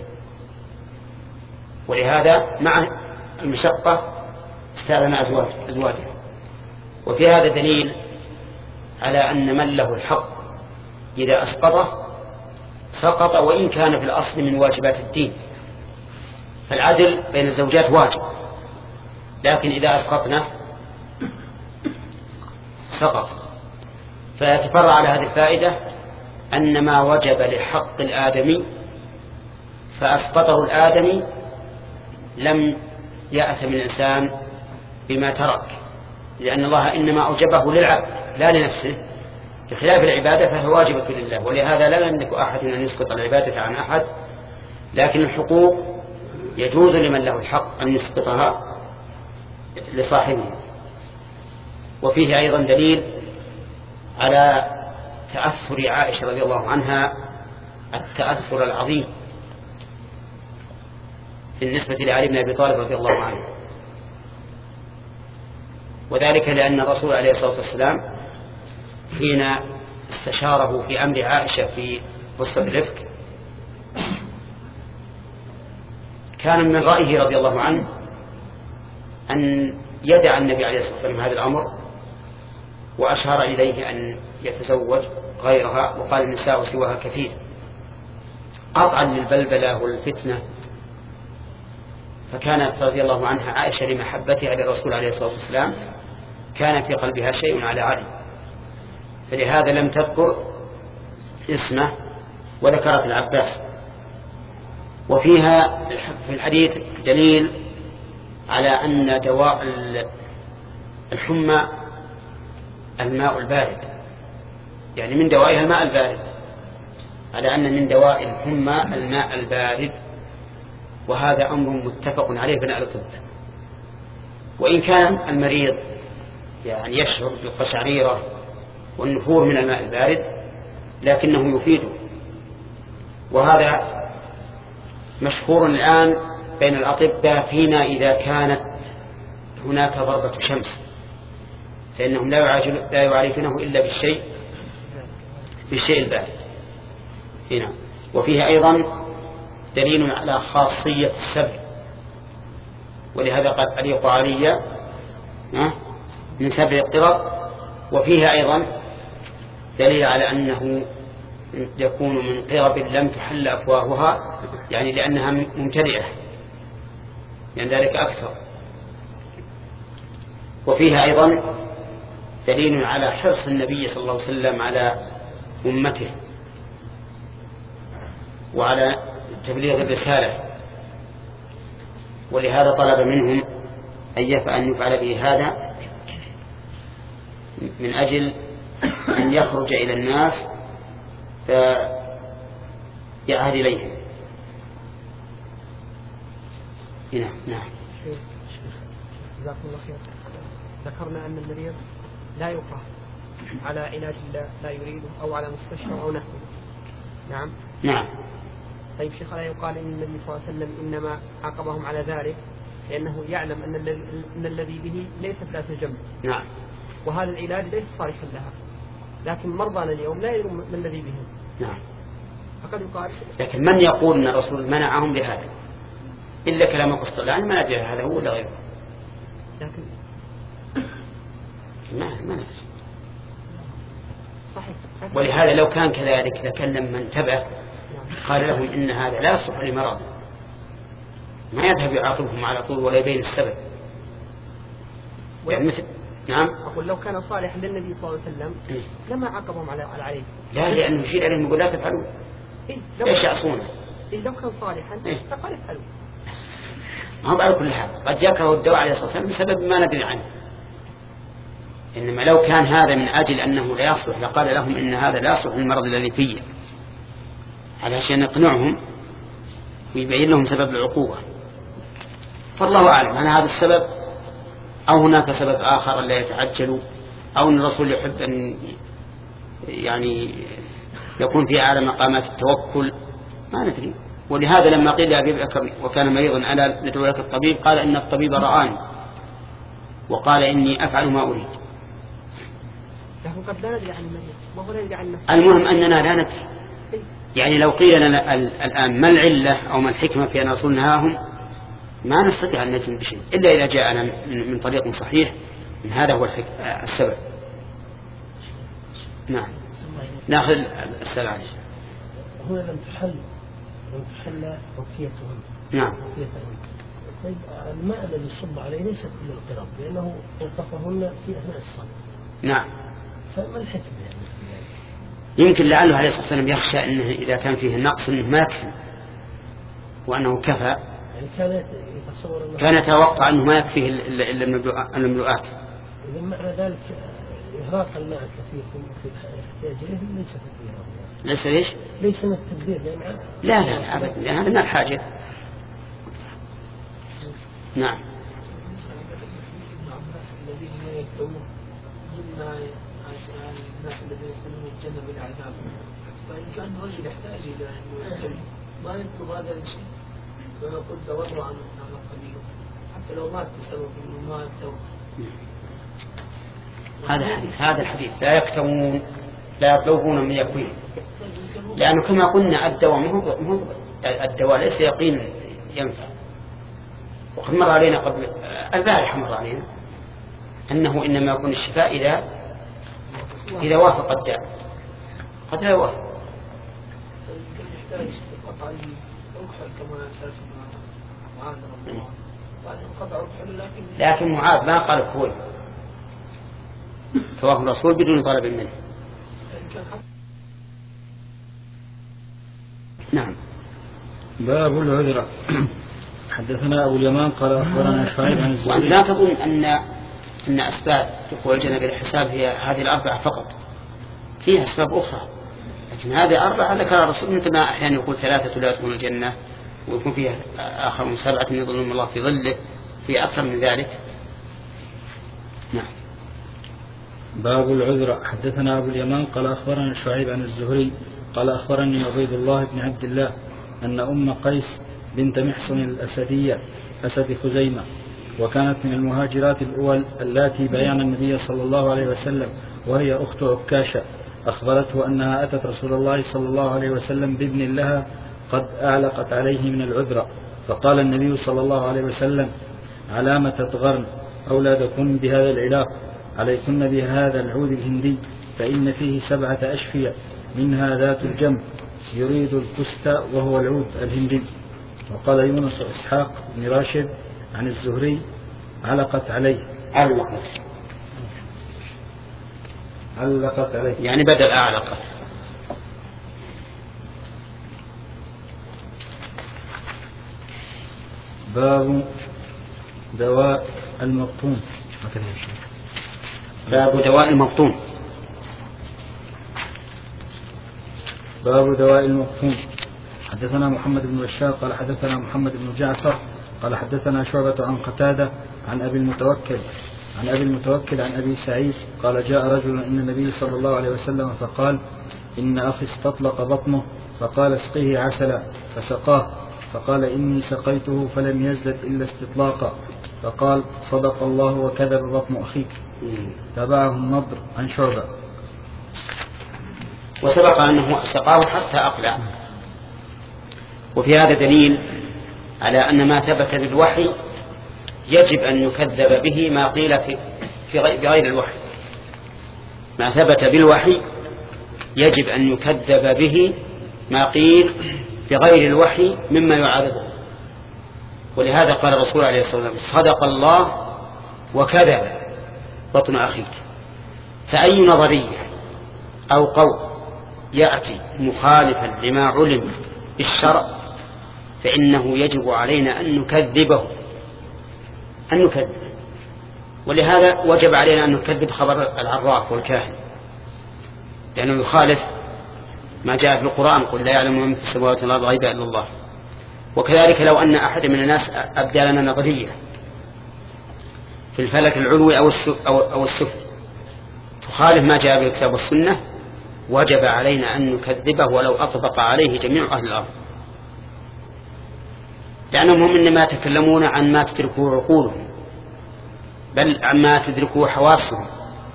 ولهذا مع المشقة استأذن أزواجه. وفي هذا دليل على أن من له الحق إذا أسقطه سقط وإن كان في الأصل من واجبات الدين. فالعدل بين الزوجات واجب، لكن إذا أسقطنا سقط. فيتفرع على هذه الفائدة أن ما وجب لحق الآدمي فأسقطه الآدمي لم يأثم الإنسان بما ترك، لأن الله إنما أوجبه للعبد لا لنفسه، بخلاف العبادة فهو واجبة لله، ولهذا لا يملك أحد أن يسقط العبادة عن أحد، لكن الحقوق يجوز لمن له الحق أن يسقطها لصاحبه. وفيه أيضا دليل على تأثر عائشة رضي الله عنها التأثر العظيم بالنسبة لعلي بن أبي طالب رضي الله عنه، وذلك لأن الرسول عليه الصلاة والسلام حين استشاره في أمر عائشة في قصة الإفك كان من رأيه رضي الله عنه أن يدع النبي عليه الصلاة والسلام هذا الأمر، وأشار إليه أن يتزوج غيرها، وقال النساء سواها كثير قطعا للبلبلة والفتنة. فكانت رضي الله عنها عائشة لمحبتها للرسول عليه الصلاة والسلام كان في قلبها شيء على علي، فلهذا لم تذكر اسمه وذكرت العباس. وفيها في الحديث دليل على أن دواء الحمى الماء البارد، يعني من دوائها الماء البارد، على أن من دواء الحمى الماء البارد، وهذا أمر متفق عليه بين أهل الطب. وإن كان المريض يعني يشعر بالقشعريرة والنفور من الماء البارد لكنه يفيده، وهذا مشهور الآن بين الأطباء فيما إذا كانت هناك ضربة شمس، فإنهم لا يعالجونه إلا بالشيء بالشيء البارد هنا. وفيها أيضا دليل على خاصية السبع، ولهذا قد أليق علي من سبع القرب. وفيها أيضا دليل على أنه يكون من قرب لم تحل أفواهها، يعني لأنها ممتلئة، يعني ذلك أكثر. وفيها أيضا دليل على حرص النبي صلى الله عليه وسلم على أمته وعلى تبليغ الرسالة، ولهذا طلب منهم أن يفعل به هذا من أجل أن يخرج إلى الناس فيعهد إليهم. نعم نعم. جزاكم الله خير. ذكرنا أن المريض لا يكره على علاج لا, لا يريده أو على مستشفى أو نحوه. نعم نعم. طيب شيخ، لا يقال إن النبي صلى الله عليه وسلم إنما عاقبهم على ذلك لأنه يعلم أن الذي أن الذي به ليست لا تجمع. نعم. وهذا العلاج ليس صالحا لها، لكن مرضانا اليوم لا يدرون ما الذي بهم. نعم. فقد يقال. لكن من يقول أن الرسول منعهم بهذا إلا كلام القسطلاني؟ ما ندري هذا هو ولا غيره. لكن ما ما ندري. صحيح. ولهذا لو كان كذلك لكلم من انتبه قال لهم إن هذا لا يصلح لمرض، ما يذهب يعاقبهم على طول ولا يبين السبب. يعني مثل نعم. أقول لو كان صالحا للنبي صلى الله عليه وسلم إيه؟ لما عاقبهم على على عليه. لا، لأنه يشير عليهم يقول لا تفعلوا. إيه؟ ايش يعصونه؟ إيه لو كان صالحا إيه؟ فقال افعلوا. ما هو على كل حال قد يكره الدواء عليه الصلاة والسلام بسبب ما ندري عنه، إنما لو كان هذا من أجل أنه لا يصلح لقال لهم إن هذا لا يصلح للمرض الذي فيه، علشان يقنعهم ويبين لهم سبب العقوبة. فالله أعلم أن هذا السبب أو هناك سبب آخر لا يتعجلوا، أو أن الرسول يحب أن يعني يكون في أعلى مقامات التوكل، ما ندري. ولهذا لما قيل لأبي بكر وكان مريضا ألا ندعو لك الطبيب، قال إن الطبيب رآني وقال إني أفعل ما أريد. لكن قد لا ندري عن المريض، ما هو لا ندري عن نفسه. المهم أننا لا ندري. يعني لو قيل لنا الآن ما العلة أو ما الحكمة في أن الرسول نهاهم ما نستطيع أن نجزم بشيء إلا إذا جاءنا من طريق صحيح من هذا هو السبب. نعم. ناخذ السلام. هنا لم تحل لم تحل توفيتهم. نعم. طيب الماء الذي صب عليه ليس كل القرب، لأنه وقفهن في أثناء الصلاة. نعم. فما الحكمة يعني؟ يمكن لعله عليه الصلاة والسلام يخشى أنه إذا كان فيه النقص أنه ما يكفي وأنه كفى، يعني كان يتصور كان يتوقع أنه ما يكفيه إلا المملوءات. إذا معنى ذلك إهراق الماء الكثير في الاحتياج إليه ليس تدبيرا. ليس ليش؟ ليس من التدبير يعني. لا لا أبدا، لأن هذا من الحاجة. نعم. الذين لا يكتمون مما الناس الذين يدخلون الجنة بالعذاب، فإن كان رجل يحتاج إلى أن يكتم ما يطلب هذا الشيء ويقول تورع عن قليل حتى لو مات بسبب أنه ما يكتم. هذا الحديث هذا الحديث لا يكتمون لا يطلبون من يكوين، لأنه كما قلنا الدواء مهو الدواء ليس يقين ينفع. وقد مر علينا قبل البارحة مر علينا أنه إنما يكون الشفاء إذا إذا وافق الداء، قد لا يوافق. لكن معاذ ما قال كول فواه الرسول بدون طلب منه. نعم. باب العذرة. حدثنا أبو اليمان قال أخبرنا شعيب عن الزهري. لا تظن أن أن أسباب دخول الجنة بالحساب هي هذه الأربعة فقط، فيها أسباب أخرى، لكن هذه أربعة ذكر الرسول مثل ما أحيانا يقول ثلاثة لا يدخلون الجنة ويكون فيها آخر من سبعة يظلهم الله في ظله، في أكثر من ذلك. نعم. باب العذرة. حدثنا أبو اليمان قال أخبرنا شعيب عن الزهري قال أخبرني عبيد الله بن عبد الله أن أم قيس بنت محصن الأسدية أسد خزيمة، وكانت من المهاجرات الأول اللاتي بايعن النبي صلى الله عليه وسلم، وهي أخت عكاشة، أخبرته أنها أتت رسول الله صلى الله عليه وسلم بابن لها قد أعلقت عليه من العذرة، فقال النبي صلى الله عليه وسلم: علام تتغرن أولادكم بهذا العلاق، عليكن بهذا العود الهندي، فإن فيه سبعة أشفية منها ذات الجنب يريد الكست وهو العود الهندي. وقال يونس وإسحاق بن راشد عن الزهري: علقت عليه. علقت علقت عليه يعني بدل أعلقت. باب دواء المبطون. باب دواء المبطون. باب دواء المبطون. حدثنا محمد بن بشار قال حدثنا محمد بن جعفر قال حدثنا شعبة عن قتادة عن أبي المتوكل عن أبي المتوكل عن أبي سعيد قال: جاء رجل إلى النبي صلى الله عليه وسلم فقال: إن أخي استطلق بطنه، فقال: اسقيه عسلا، فسقاه، فقال: إني سقيته فلم يزدد إلا استطلاقا، فقال: صدق الله وكذب بطن أخيك. تبعه النضر عن شعبة. وسبق أنه سقاه حتى أقلع. وفي هذا دليل على أن ما ثبت بالوحي يجب أن يكذب به ما قيل في في غير الوحي. ما ثبت بالوحي يجب أن يكذب به ما قيل في غير الوحي مما يعارضه. ولهذا قال الرسول عليه الصلاة والسلام: صدق الله وكذب بطن أخيك. فأي نظرية أو قول يأتي مخالفا لما علم بالشرع فإنه يجب علينا أن نكذبه أن نكذب. ولهذا وجب علينا أن نكذب خبر العراف والكاهن، لأنه يخالف ما جاء في القرآن: قل لا يعلم من في السماوات والأرض غيبا إلا الله. وكذلك لو أن أحد من الناس أبدى لنا نظرية في الفلك العلوي أو السفلي تخالف ما جاء بالكتاب والسنة، وجب علينا أن نكذبه ولو أطبق عليه جميع أهل الأرض، لأنهم هم إنما يتكلمون عن ما تدركه عقولهم بل عما تدركه حواسهم.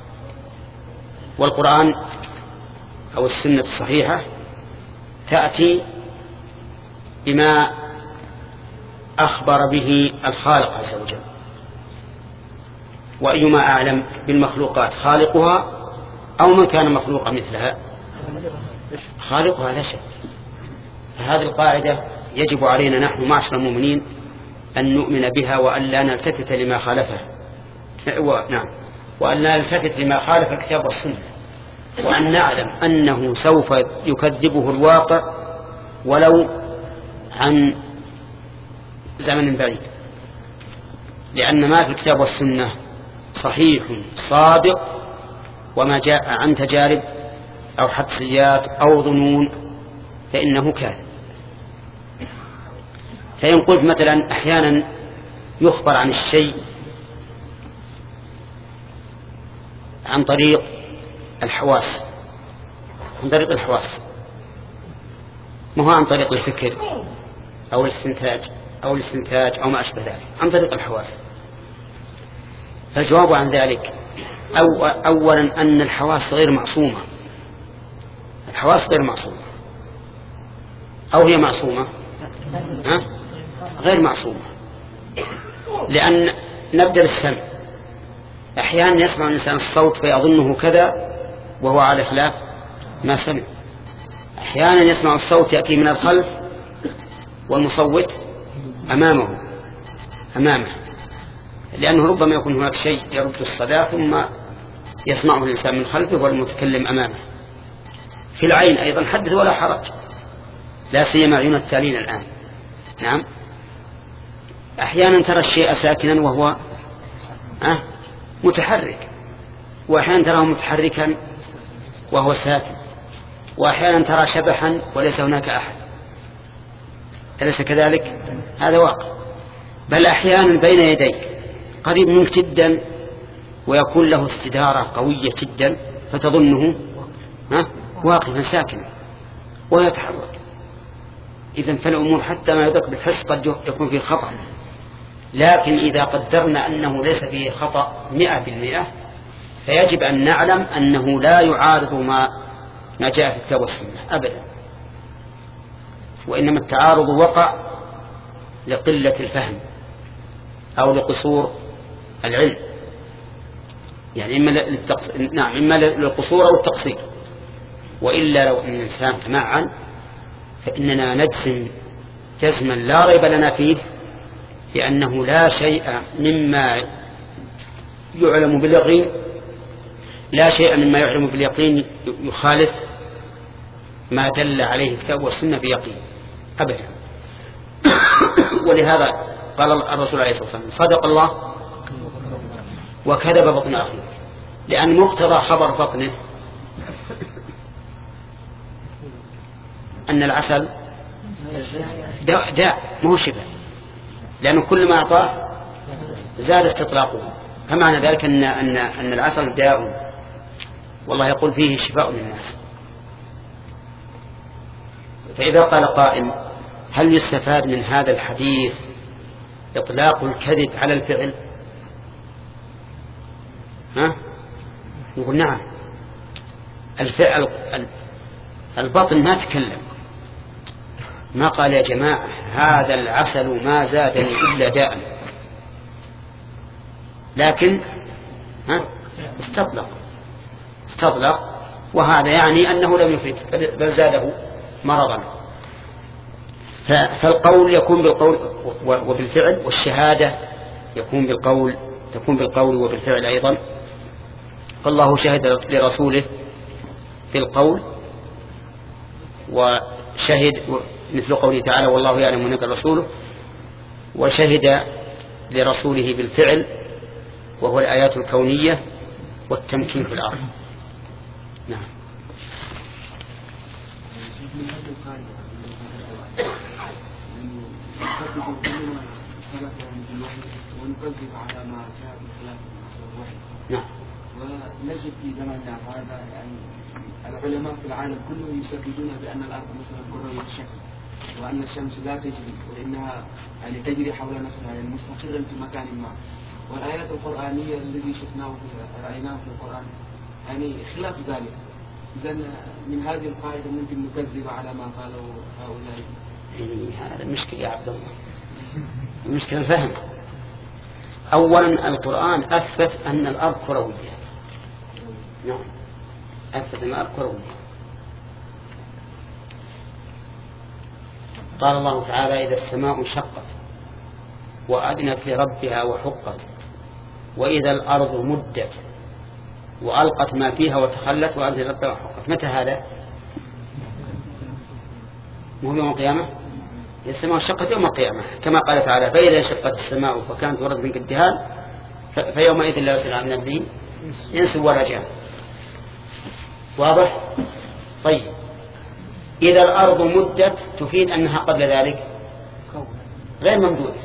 والقرآن أو السنة الصحيحة تأتي بما أخبر به الخالق عز وجل. وأيما أعلم بالمخلوقات، خالقها أو من كان مخلوقا مثلها؟ خالقها لا شك. فهذه القاعدة يجب علينا نحن معشر المؤمنين أن نؤمن بها وأن لا نلتفت لما خالفها. نعم، وأن لا نلتفت لما خالف الكتاب والسنة. وأن نعلم أنه سوف يكذبه الواقع ولو عن زمن بعيد، لأن ما في الكتاب والسنة صحيح صادق، وما جاء عن تجارب أو حدسيات أو ظنون فإنه كاذب. فإن قلت مثلا أحيانا يخبر عن الشيء عن طريق الحواس، عن طريق الحواس، ما هو عن طريق الفكر أو الاستنتاج أو الاستنتاج أو ما أشبه ذلك، عن طريق الحواس. فالجواب عن ذلك أو أولا أن الحواس غير معصومة، الحواس غير معصومة، أو هي معصومة ها؟ غير معصومة، لأن نبدأ بالسمع. أحيانا يسمع الإنسان الصوت فيظنه كذا وهو على خلاف ما سمع. أحيانا يسمع الصوت يأتي من الخلف والمصوت أمامه أمامه لأنه ربما يكون هناك شيء يرد الصدى ثم يسمعه الإنسان من خلفه والمتكلم أمامه. في العين أيضا حدث ولا حرج، لا سيما عيون التالين الآن. نعم. أحيانا ترى الشيء ساكنا وهو أه متحرك، وأحيانا تراه متحركا وهو ساكن، وأحيانا ترى شبحا وليس هناك أحد، أليس كذلك؟ هذا واقع. بل أحيانا بين يديك قريب منك جدا ويكون له استدارة قوية جدا فتظنه ها واقفا ساكنا ويتحرك. إذن فالأمور حتى ما يدرك بالحس قد يكون فيه خطأ، لكن إذا قدرنا أنه ليس فيه خطأ مئة بالمئة فيجب أن نعلم أنه لا يعارض ما ما جاء في الكتاب والسنة أبدا، وإنما التعارض وقع لقلة الفهم أو لقصور العلم، يعني إما للتقص... نعم إما للقصور أو التقصير. وإلا لو أن الإنسان تمعن فإننا نجزم جزما لا ريب لنا فيه لأنه لا شيء مما يعلم باليقين لا شيء مما يعلم باليقين يخالف ما دل عليه الكتاب والسنة بيقين أبدا. ولهذا قال الرسول عليه الصلاة والسلام صدق الله وكذب بطن أخيه، لأن مقتضى خبر بطنه أن العسل داء, داء مو شفاء، لأنه كل ما أعطاه زاد استطلاقه، فمعنى ذلك أن, أن, أن العسل داء والله يقول فيه شفاء للناس. فإذا قال قائل هل يستفاد من هذا الحديث إطلاق الكذب على الفعل؟ ها؟ نقول نعم. الفعل البطن ما تكلم، ما قال يا جماعة هذا العسل ما زادني إلا داء، لكن ها استطلق استطلق وهذا يعني أنه لم يفيد بل زاده مرضا. فالقول يكون بالقول وبالفعل، والشهادة يكون بالقول تكون بالقول وبالفعل أيضا. فالله شهد لرسوله بالقول وشهد مثل قوله تعالى والله يعلم أنك رسوله، وشهد لرسوله بالفعل وهو الآيات الكونية والتمكين في الأرض. نعم. ونكذب على ما جاء بخلاف الوحي. نعم. ونجد في زماننا هذا يعني العلماء في العالم كله يستفيدون بأن الأرض مثل كروية الشكل، وأن الشمس لا تجري وإنها يعني تجري حول نفسها يعني مستقرا في مكان ما. والآيات القرآنية الذي شفناه رأيناه في القرآن يعني خلاف ذلك. إذن من هذه القاعدة ممكن نكذب على ما قالوا هؤلاء. هذا المشكلة يا عبد الله، المشكلة الفهم. أولا القرآن أثبت أن الأرض كروية. نعم أثبت أن الأرض كروية. قال الله تعالى إذا السماء انشقت وأذنت لربها وحقت وإذا الأرض مدت وألقت ما فيها وتخلت وأنزلت الطرح حقت. متى هذا؟ مو يوم القيامة؟ السماء انشقت يوم القيامة كما قال تعالى فإذا انشقت السماء فكانت ورد من كالدهان فيومئذ لا يسأل عن نبي إنس ولا جان. واضح؟ طيب إذا الأرض مدت تفيد أنها قبل ذلك غير ممدودة.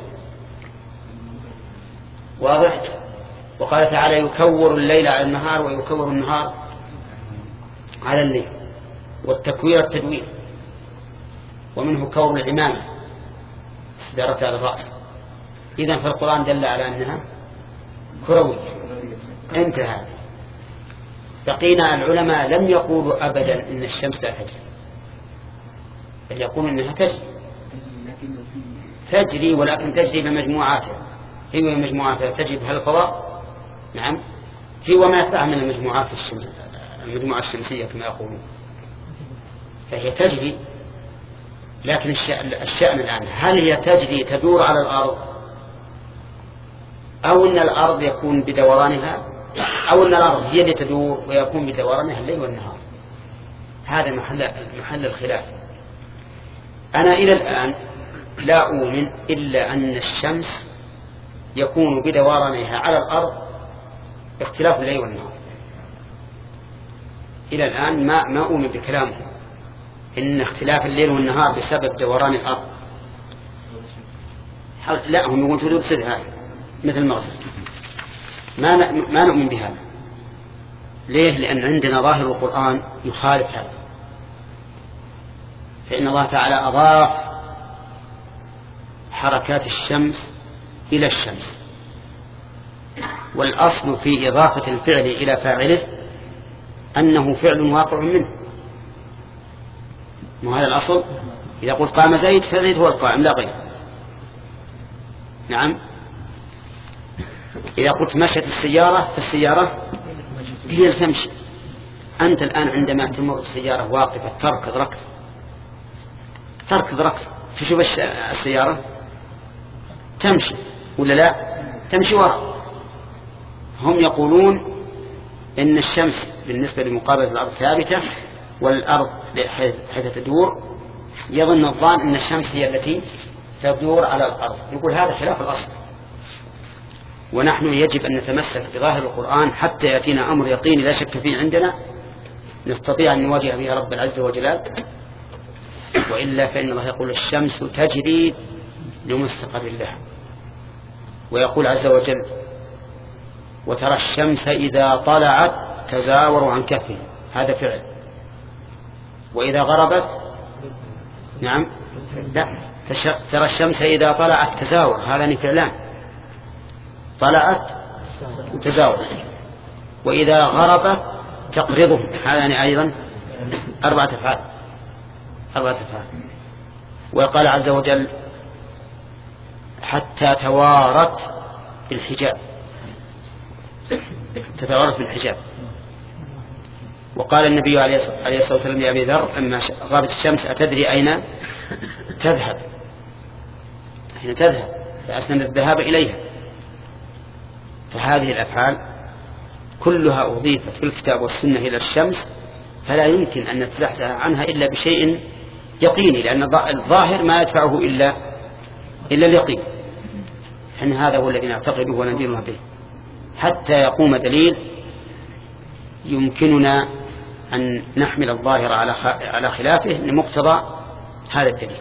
واضح؟ وقال تعالى يكور الليل على النهار ويكور النهار على الليل والتكوير التدوير ومنه كور العمامة استدارة على الرأس. إذن فالقرآن دل على أنها كروية. انتهى. بقينا العلماء لم يقولوا أبدا إن الشمس لا تجري بل يقولون إنها تجري تجري ولكن تجري بمجموعاتها. هي مجموعاتها تجري بها الفضاء. نعم هي وما يطلع من المجموعات الشمسية المجموعة الشمسية كما يقولون فهي تجري. لكن الشأن الآن هل هي تجري تدور على الأرض أو أن الأرض يكون بدورانها أو أن الأرض هي اللي تدور ويكون بدورانها الليل والنهار. هذا محل, محل الخلاف. أنا إلى الآن لا أؤمن إلا أن الشمس يكون بدورانها على الأرض اختلاف الليل والنهار. إلى الآن ما, ما أؤمن بكلامه إن اختلاف الليل والنهار بسبب دوران الأرض. لا هم يقولون تريد صد هذا مثل المغرب. ما, ما نؤمن بهذا. ليه؟ لأن عندنا ظاهر القرآن يخالف هذا. فإن الله تعالى أضاف حركات الشمس إلى الشمس والأصل في إضافة الفعل إلى فاعله أنه فعل واقع منه. وهذا الأصل. إذا قلت قام زيد فزيد هو القائم لا غير. نعم. إذا قلت مشت السيارة فالسيارة هي اللي تمشي. أنت الآن عندما تمر السيارة واقفة تركض ركض تركض ركض تشوف السيارة تمشي ولا لا؟ تمشي وراء. هم يقولون إن الشمس بالنسبة لمقابلة الأرض ثابتة والأرض حيث تدور يظن الظان أن الشمس هي التي تدور على الأرض. يقول هذا خلاف الأصل. ونحن يجب أن نتمسك بظاهر القرآن حتى يأتينا أمر يقيني لا شك فيه عندنا نستطيع أن نواجه بها رب العزة والجلال. وإلا فإن الله يقول الشمس تجري لمستقر لها. ويقول عز وجل وترى الشمس إذا طلعت تزاور عن كهفه. هذا فعل. وإذا غربت نعم لا ترى الشمس إذا طلعت تزاور. هذا فعلان طلعت وتزاور. وإذا غربت تقرضه. هذا أيضا أربعة أفعال أربعة أفعال. وقال عز وجل حتى توارت بالحجاب تتوارت بالحجاب. وقال النبي عليه الصلاة والسلام لأبي ذر أما غابت الشمس أتدري أين تذهب؟ أين تذهب؟ فأسند الذهاب إليها. فهذه الأفعال كلها أضيفت في الكتاب والسنة إلى الشمس فلا يمكن أن نتزحزح عنها إلا بشيء يقيني لأن الظاهر ما يدفعه إلا إلا اليقين. إن هذا هو الذي نعتقده وندينه به حتى يقوم دليل يمكننا أن نحمل الظاهر على على خلافه لمقتضى هذا الدليل.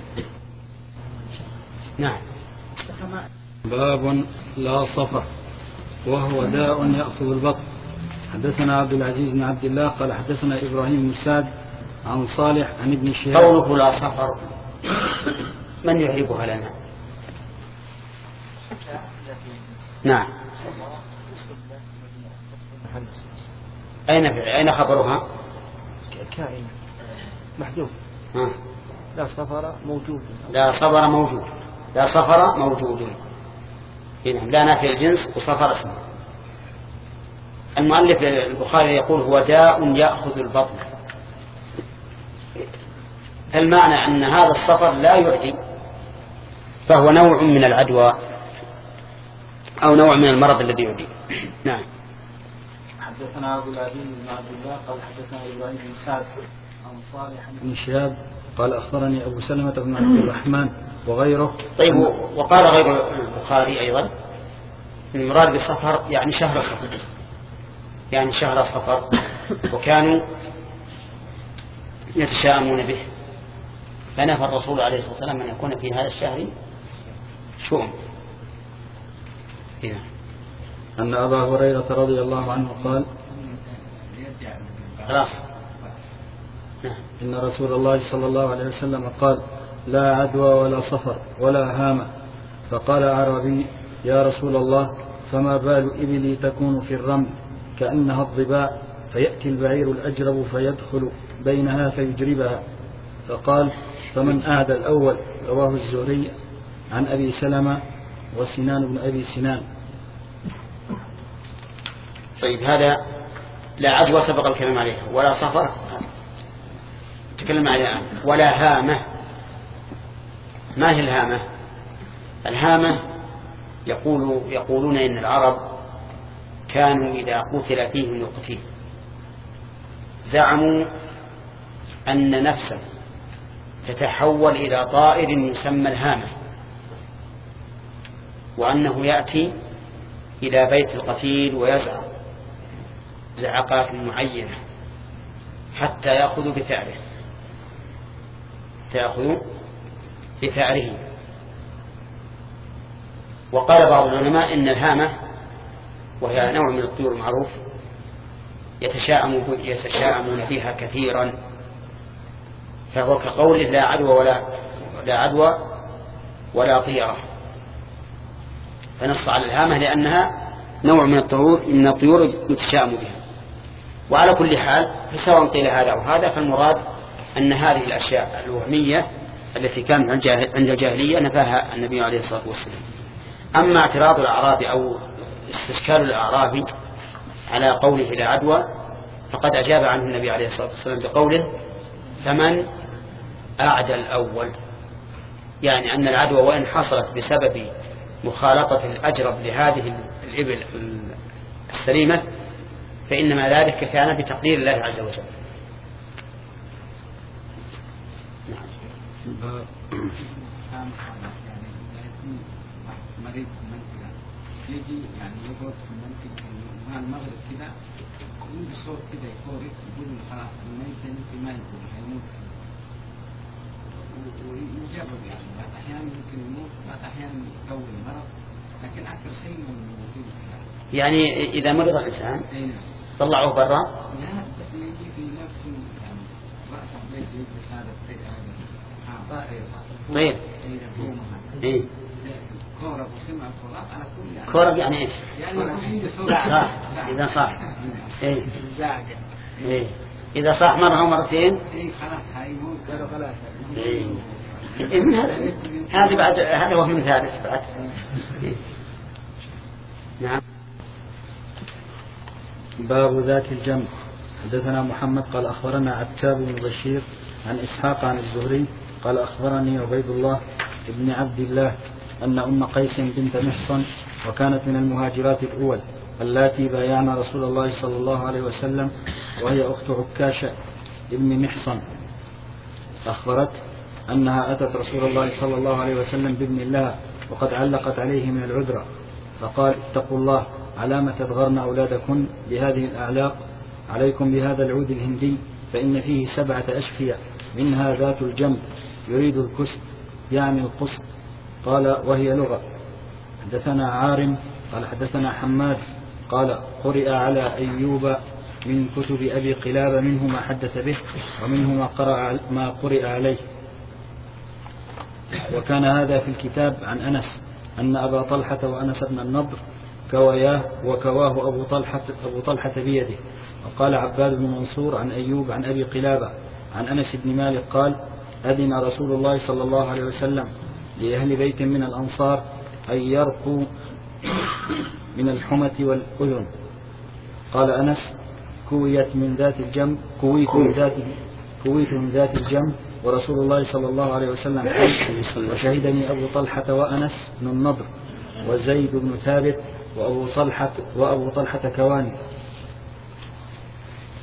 نعم. باب لا صفر وهو داء يأخذ البطن. حدثنا عبد العزيز بن عبد الله قال حدثنا إبراهيم بن سعد عن صالح عن ابن شهاب. قوله لا صفر من يعرفها لنا؟ نعم. أين أين خبرها؟ كائن محذوف. ها. لا صفر موجود. لا صفر موجود. لا صفر موجود. لا نافي الجنس وصفر اسمه. المؤلف البخاري يقول هو داء يأخذ البطن. المعنى أن هذا الصفر لا يعدي فهو نوع من العدوى أو نوع من المرض الذي يعدي. نعم. حدثنا أبو العزيز بن عبد الله قال حدثنا إبراهيم بن سعد عن صالح بن شهاب قال أخبرني أبو سلمة بن عبد الرحمن وغيره. طيب وقال غير البخاري أيضا المراد بالسفر يعني شهر صفر، يعني شهر صفر، وكانوا يتشاءمون به، فنفى الرسول عليه الصلاة والسلام أن يكون في هذا الشهر شؤم. أن أبا هريرة رضي الله عنه قال خلاص إن رسول الله صلى الله عليه وسلم قال لا عدوى ولا صفر ولا هامة. فقال أعرابي يا رسول الله فما بال إبلي تكون في الرمل كأنها الضباء فيأتي البعير الأجرب فيدخل بينها فيجربها. فقال فمن أعدى الأول؟ رواه الزهري عن أبي سلمة وسنان بن أبي سنان. طيب هذا لا عدوى سبق الكلام عليه ولا صفر تكلم عليها، ولا هامة. ما هي الهامة؟ الهامة يقول يقولون إن العرب كانوا إذا قتل فيهم القتيل زعموا أن نفسه تتحول إلى طائر يسمى الهامة، وأنه يأتي إلى بيت القتيل ويزعق زعقات معينة حتى يأخذ بثأره تأخذ بثأره. وقال بعض العلماء إن الهامة وهي نوع من الطيور المعروف يتشاءمون بها كثيرا، فهو كقوله لا عدوى ولا لا عدوى ولا طيرة، فنص على الهامة لأنها نوع من الطيور من الطيور يتشاءم بها. وعلى كل حال فسواء قيل هذا أو هذا، فالمراد أن هذه الأشياء الوهمية التي كانت عند الجاهلية نفاها النبي عليه الصلاة والسلام. أما اعتراض الأعرابي أو استشكال الأعرابي على قوله لا عدوى فقد أجاب عنه النبي عليه الصلاة والسلام بقوله فمن أعدى الأول، يعني أن العدوى وإن حصلت بسبب مخالطة الأجرب لهذه الإبل السليمة فإنما ذلك كان بتقدير الله عز وجل. مريض في المنطقة يجي يعني يقعد في المنطقة مع المغرب كده يجي صوت كده يقول يقول خلاص الميت يمكن ما يقول هيموت، ويجرب يعني بعض أحيانا يمكن يموت بعض أحيانا يتكون مرض، لكن أكثر شيء من موجود يعني إذا مرض الإنسان طلعوه برا؟ لا بس يجي في نفسه يعني رأس البيت يجلس هذا البيت هذا طائر طيب إيه كورب وسمع الكورب على كل يعني كورب يعني إيش؟ يعني صح إذا صح إيه زعجة إيه إذا صح مرة ومرتين إيه خلاص هيموت خلاص إيه إذن هذا هذا بعد هذا هو من ثالث بعد إيه. نعم. باب ذات الجنب. حدثنا محمد قال أخبرنا عتاب بن بشير عن إسحاق عن الزهري قال أخبرني عبيد الله ابن عبد الله أن أم قيس بنت محصن وكانت من المهاجرات الأول اللاتي بايعن رسول الله صلى الله عليه وسلم وهي أخت عكاشة ابن محصن أخبرت أنها أتت رسول الله صلى الله عليه وسلم بابن لها وقد علقت عليه من العذرة، فقال اتقوا الله على ما تبغرن أولادكن بهذه الأعلاق، عليكم بهذا العود الهندي فإن فيه سبعة أشفية منها ذات الجنب يريد الكسد يعني القسط. قال وهي لغة. حدثنا عارم قال حدثنا حماد قال قرئ على أيوب من كتب أبي قلابة منه ما حدث به ومنه ما قرأ ما قرئ عليه. وكان هذا في الكتاب عن أنس أن أبا طلحة وأنس بن النضر كوياه وكواه أبو طلحة, أبو طلحة بيده. وقال عباد بن منصور عن أيوب عن أبي قلابة عن أنس بن مالك قال أذن رسول الله صلى الله عليه وسلم لأهل بيت من الأنصار أن يرقوا من الحمة والأذن. قال أنس كويت من ذات الجنب كويت من ذات كويت من ذات الجنب ورسول الله صلى الله عليه وسلم حي وشهدني أبو طلحة وأنس بن النضر وزيد بن ثابت وأبو طلحة وأبو طلحة كواني.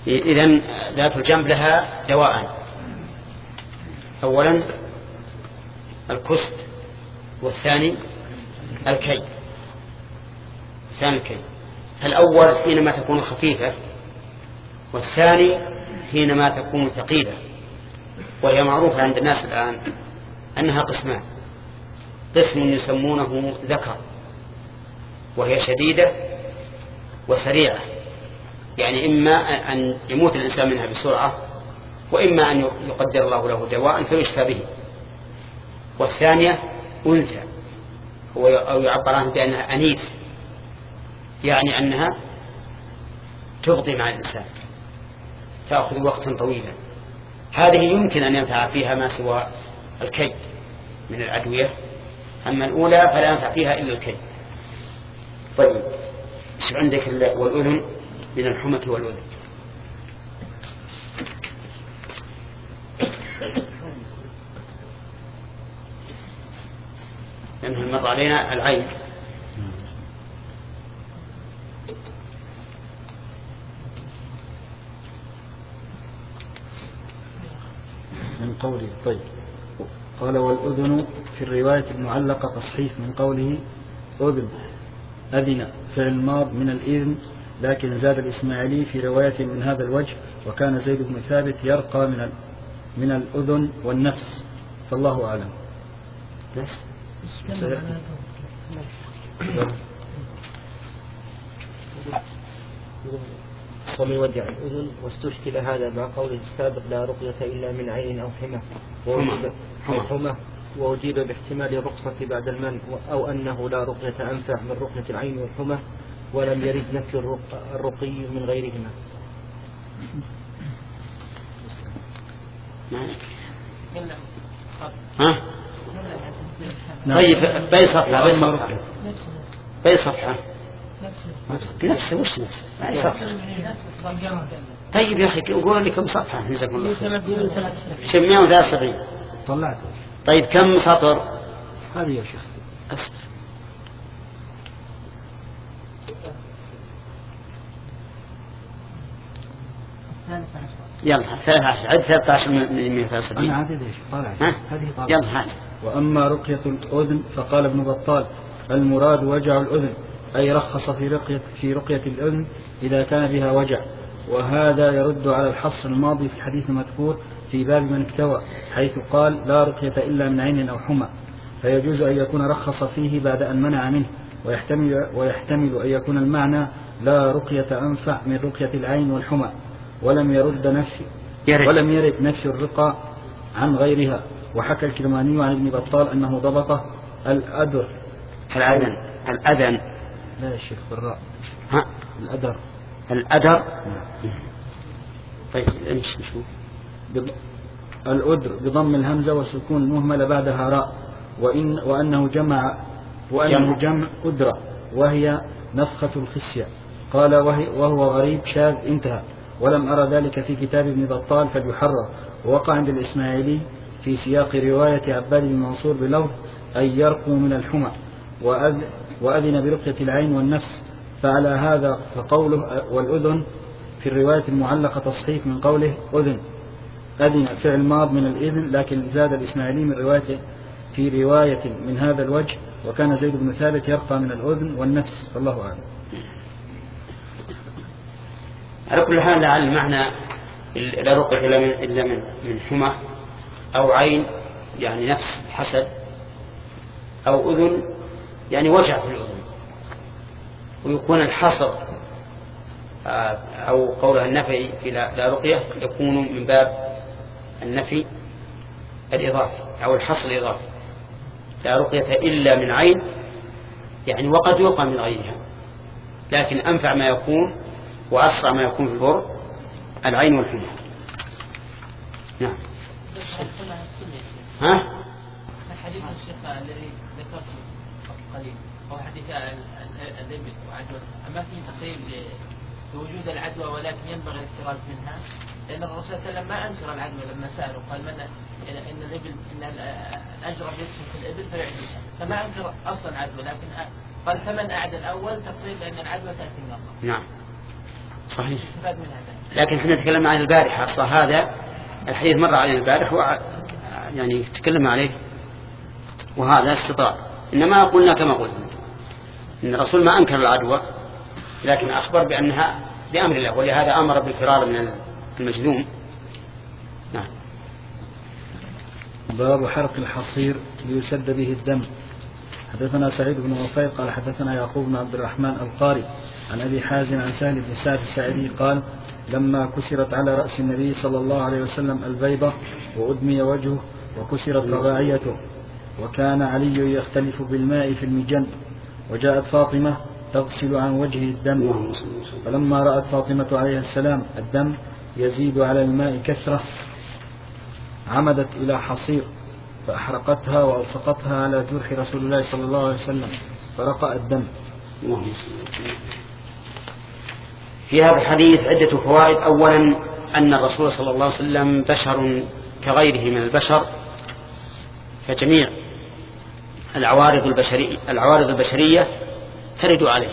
إذن ذات الجنب لها دواء، أولا الكست، والثاني الكي. الثاني الكي. الأول حينما تكون خفيفة، والثاني حينما تكون ثقيلة. وهي معروفة عند الناس الآن أنها قسمان: قسم يسمونه ذكر وهي شديدة وسريعة، يعني إما أن يموت الإنسان منها بسرعة، وإما أن يقدر الله له دواء فيشفى به. والثانية أنثى، أو يعبر عنه بأنها أنيس، يعني أنها تغضي مع الإنسان، تأخذ وقتا طويلا. هذه يمكن أن ينفع فيها ما سوى الكي من الأدوية، أما الأولى فلا ينفع فيها إلا الكي. طيب، إيش عندك؟ والأذن من الحمى والأذن. لأنه مر علينا العين. من قوله. طيب، قال والأذن في الرواية المعلقة تصحيف من قوله أذن أذن فعل ماض من الإذن، لكن زاد الإسماعيلي في رواية من هذا الوجه: وكان زيد بن ثابت يرقى من من الأذن والنفس، فالله أعلم. بس ومن يودع الأذن، واستشكل هذا مع قول السابق: لا رقية إلا من عين أو حمى، ووجب حمى وأجيب باحتمال الرقصة بعد المنع، أو أنه لا رقية أنفع من رقية العين والحمى، ولم يرد نفي الرقي من غيرهما. ها؟ طيب، بأي صفحة؟ بأي صفحة؟ بأي صفحة؟ نفسه. وش نفسه؟ بأي صفحة؟ طيب يا أخي، قول لي كم صفحة؟ نزل الله مئة وثلاثة وسبعين. طلعت. طيب كم سطر؟ هذه يا شيخ. أصبر. يلا ثلاثة عشر، عد ثلاثة عشر من مئة وثلاثة وسبعين. أنا عدد إيش؟ طالع. هذه طالع. يلا هات. وأما رقية الأذن فقال ابن بطال: المراد وجع الأذن، أي رخص في رقية في رقية الأذن إذا كان بها وجع. وهذا يرد على الحص الماضي في الحديث المذكور في باب من اكتوى، حيث قال: لا رقية إلا من عين أو حمى، فيجوز أن يكون رخص فيه بعد أن منع منه، ويحتمل, ويحتمل أن يكون المعنى: لا رقية أنفع من رقية العين والحمى، ولم يرد نفي يرد. ولم يرد نفي الرقى عن غيرها. وحكى الكرماني عن ابن بطال أنه ضبطه الأدر الأذن الأذن لا يا شيخ بالراء. ها؟ الأدر الأدر. طيب امشي شوف. الأدر بضم الهمزة وسكون المهملة بعدها راء، وإن وأنه جمع وأنه جمع أدرة، وهي نفخة الخسية. قال وهي وهو غريب شاذ، انتهى. ولم أرى ذلك في كتاب ابن بطال فليحرر. ووقع عند الإسماعيلي في سياق رواية عباد بن منصور بلفظ: أن يرقوا من الحمى، وأذن برقية العين والنفس. فعلى هذا فقوله والأذن في الرواية المعلقة تصحيف من قوله أذن أذن فعل ماض من الإذن، لكن زاد الإسماعيلي من رواية في رواية من هذا الوجه: وكان زيد بن ثابت يرقى من الأذن والنفس، فالله أعلم. على كل حال لعل المعنى لا رقية إلا من, إلا من, من حمى أو عين، يعني نفس حسد، أو أذن يعني وجع في الأذن. ويكون الحصر أو قولها النفي في لا رقية يكون من باب النفي الإضافي أو الحصر الإضافي: لا رقية إلا من عين، يعني وقد يقى من غيرها، لكن أنفع ما يكون وأسرع ما يكون في البر العين والحمى. نعم. ها؟ حديث الشيخ الذي ذكرته قليل هو حديث الذبح وعدوى، أما في تقريب لوجود العدوى ولكن ينبغي الاحتراز منها، لأن الرسول صلى الله عليه وسلم ما أنكر العدوى لما سأله قال من إن الإبل إن الأجرب يدخل في الإبل فيعدوها، فما أنكر أصلا عدوى، لكن قال فمن أعدى الأول تقريب لأن العدوى تأتي من الله. نعم صحيح. استفاد من هذا. لكن كنا نتكلم عن البارحة. أصلا هذا الحديث مر علينا البارح و يعني تكلم عليه، وهذا استطاع. إنما قلنا كما قلنا إن الرسول ما أنكر العدوى، لكن أخبر بأنها بأمر الله، ولهذا أمر بالفرار من المجذوم. نعم. باب حرق الحصير ليسد به الدم. حدثنا سعيد بن وفيق قال حدثنا يعقوب بن عبد الرحمن القاري عن أبي حازم عن سهل بن سعد الساعدي قال لما كسرت على رأس النبي صلى الله عليه وسلم البيضة وأدمي وجهه وكسرت رباعيته، وكان علي يختلف بالماء في المجن، وجاءت فاطمة تغسل عن وجهه الدم، فلما رأت فاطمة عليه السلام الدم يزيد على الماء كثرة عمدت إلى حصير فأحرقتها وألصقتها على جرح رسول الله صلى الله عليه وسلم فرقأ الدم. في هذا الحديث عدة فوائد. أولا أن الرسول صلى الله عليه وسلم بشر كغيره من البشر، فجميع العوارض البشرية, العوارض البشرية ترد عليه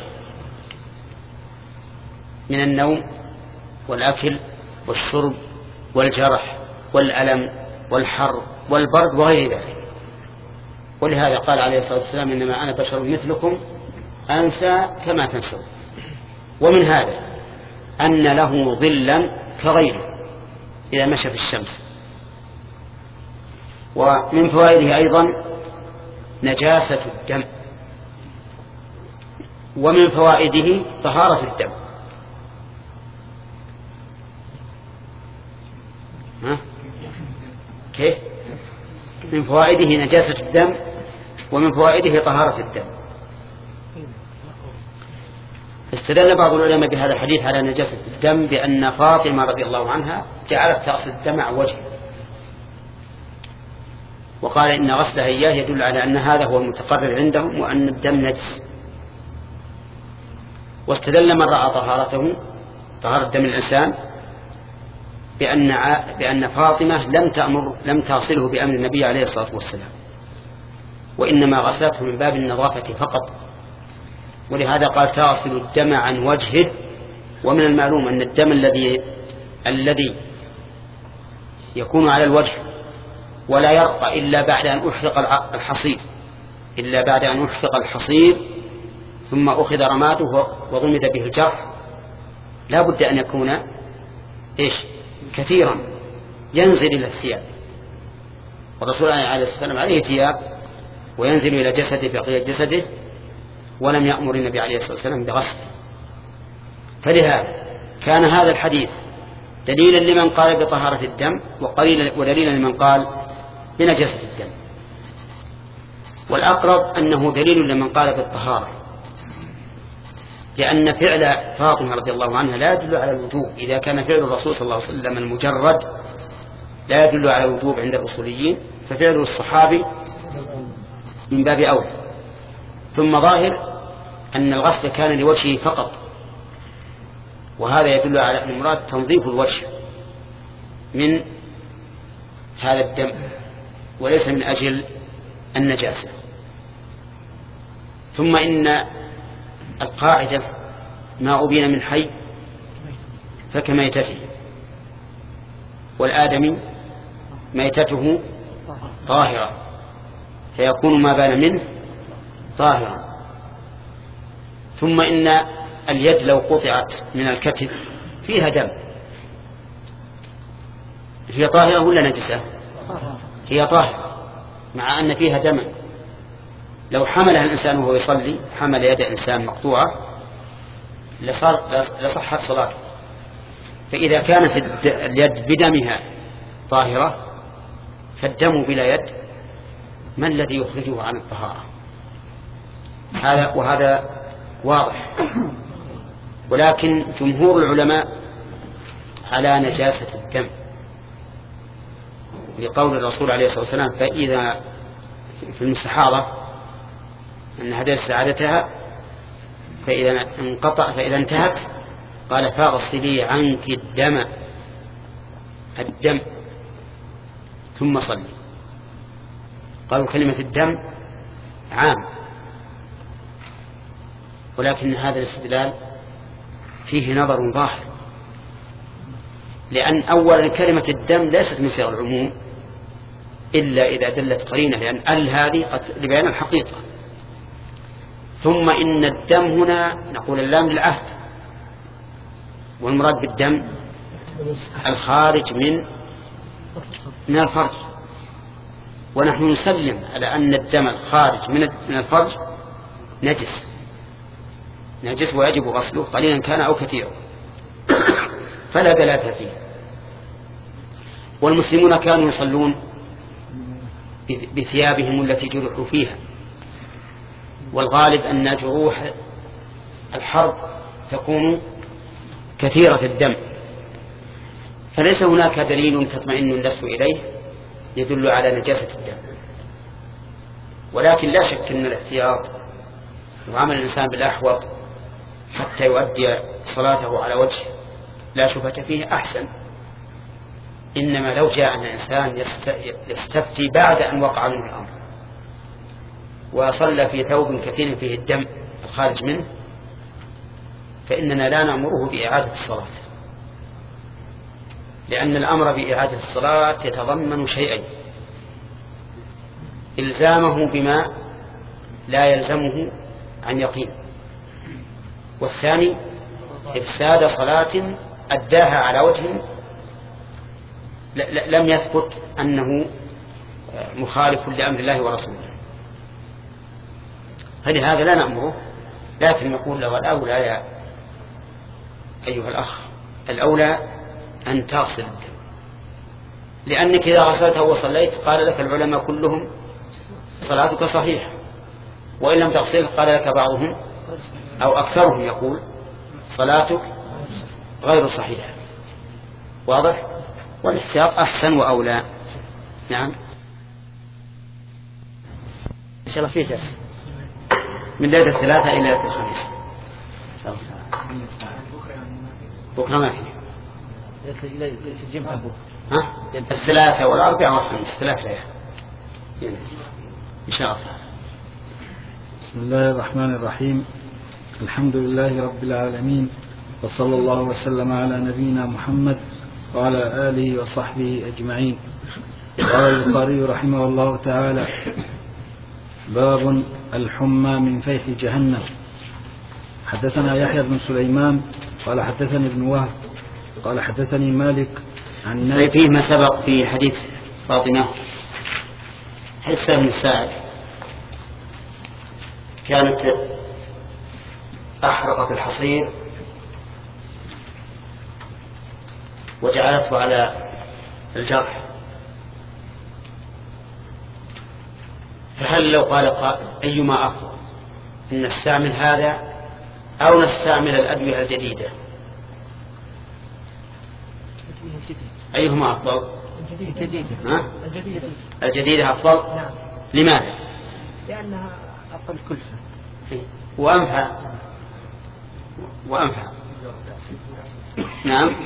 من النوم والأكل والشرب والجرح والألم والحر والبرد وغير ذلك. ولهذا قال عليه الصلاة والسلام إنما أنا بشر مثلكم أنسى كما تنسون. ومن هذا أن له ظلا كغيره إذا مشى في الشمس. ومن فوائده أيضا نجاسة الدم، ومن فوائده طهارة الدم. ها؟ كيف؟ من فوائده نجاسة الدم، ومن فوائده طهارة الدم. استدل بعض العلماء بهذا الحديث على نجاسة الدم بأن فاطمة رضي الله عنها جعلت تغسل الدم عن وجهه، وقال إن غسلها إياه يدل على أن هذا هو المتقرر عندهم وأن الدم نجس. واستدل من رأى طهارته طهارة دم الإنسان بأن بأن فاطمة لم تأمر لم تصله بأمر النبي عليه الصلاة والسلام، وإنما غسلته من باب النظافة فقط. ولهذا قال تغسل الدم عن وجهه. ومن المعلوم أن الدم الذي الذي يكون على الوجه ولا يرقى إلا بعد أن أحرق الحصير إلا بعد أن أحرق الحصير ثم أخذ رماده وضمد به الجرح، لا بد أن يكون إيش كثيرا ينزل إلى الثياب. والرسول عليه الصلاة والسلام عليه ثياب وينزل إلى جسده بقية جسده، ولم يأمر النبي عليه الصلاة والسلام بغسله. فلهذا كان هذا الحديث دليلا لمن قال بطهارة الدم، ودليلا لمن قال بنجاسة الدم. والأقرب أنه دليل لمن قال بالطهارة، لأن فعل فاطمة رضي الله عنها لا يدل على الوجوب. إذا كان فعل الرسول صلى الله عليه وسلم المجرد لا يدل على الوجوب عند الأصوليين، ففعل الصحابي من باب أولى. ثم ظاهر أن الغسل كان لوجهه فقط، وهذا يدل على المراد تنظيف الوجه من هذا الدم وليس من أجل النجاسة. ثم إن القاعدة ما أبين من حي فكميتته، والآدمي ميتته طاهرة فيكون ما بان منه طاهرا. ثم إن اليد لو قطعت من الكتف فيها دم هي طاهرة ولا نجسة؟ هي طاهرة مع أن فيها دم. لو حملها الإنسان وهو يصلي حمل يد إنسان مقطوعة لصحت صلاته. فإذا كانت اليد بدمها طاهرة فالدم بلا يد ما الذي يخرجه عن الطهارة؟ هذا وهذا واضح. ولكن جمهور العلماء على نجاسة الدم لقول الرسول عليه الصلاة والسلام فإذا في المستحاضة أن هدت سعادتها فإذا انقطع فإذا انتهت قال فاغسلي عنك الدم الدم ثم صلي. قالوا كلمة الدم عام، ولكن هذا الاستدلال فيه نظر ظاهر، لأن أولا كلمة الدم ليست من صيغ العموم إلا إذا دلت قرينة، لأن ال هذه قد لبيان الحقيقة. ثم إن الدم هنا نقول اللام للعهد، والمراد بالدم الخارج من من الفرج، ونحن نسلم على أن الدم الخارج من الفرج نجس نجس ويجب غسله قليلا كان أو كثيرا، فلا دلالة فيه. والمسلمون كانوا يصلون بثيابهم التي جرحوا فيها، والغالب أن جروح الحرب تكون كثيرة الدم، فليس هناك دليل تطمئن النفس إليه يدل على نجاسة الدم. ولكن لا شك أن الاحتياط وعمل الإنسان بالأحوط حتى يؤدي صلاته على وجه لا شبهة فيه أحسن. إنما لو جاء أن الإنسان يستفتي بعد أن وقع منه الأمر وصلى في ثوب كثير فيه الدم الخارج منه، فإننا لا نأمره بإعادة الصلاة، لأن الأمر بإعادة الصلاة يتضمن شيئين: إلزامه بما لا يلزمه عن يقين، والثاني إفساد صلاة أداها على وجه لم يثبت أنه مخالف لأمر الله ورسوله. فلهذا لا نأمره، لكن نقول له الأولى يا أيها الأخ، الأولى أن تغسل الدم، لأنك إذا غسلته وصليت قال لك العلماء كلهم صلاتك صحيحة، وإن لم تغسل قال لك بعضهم أو أكثرهم يقول صلاتك غير صحيحة. واضح؟ والاحتياط أحسن وأولى. نعم. إن شاء الله فيه درس من ليلة الثلاثة إلى ليلة الخميس. بكرة ما فيه. ها؟ الثلاثة والأربعة والخميس، ثلاث ليالي إن شاء الله. بسم الله الرحمن الرحيم. الحمد لله رب العالمين، وصلى الله وسلم على نبينا محمد وعلى آله وصحبه أجمعين. قال البخاري رحمه الله تعالى: باب الحمى من فيح جهنم. حدثنا يحيى بن سليمان قال حدثني ابن وهب قال حدثني مالك عن نافع. فيه ما سبق في حديث فاطمة حسة بن سعد كانت أحرقت الحصير وجعلته على الجرح، فهل لو قال قائل أيما أفضل، إن نستعمل هذا أو نستعمل الأدوية الجديدة؟ أيهما أفضل؟ الجديدة. الجديدة أفضل. نعم. لماذا؟ لأنها أقل كلفة وأنفع وأنفع نعم.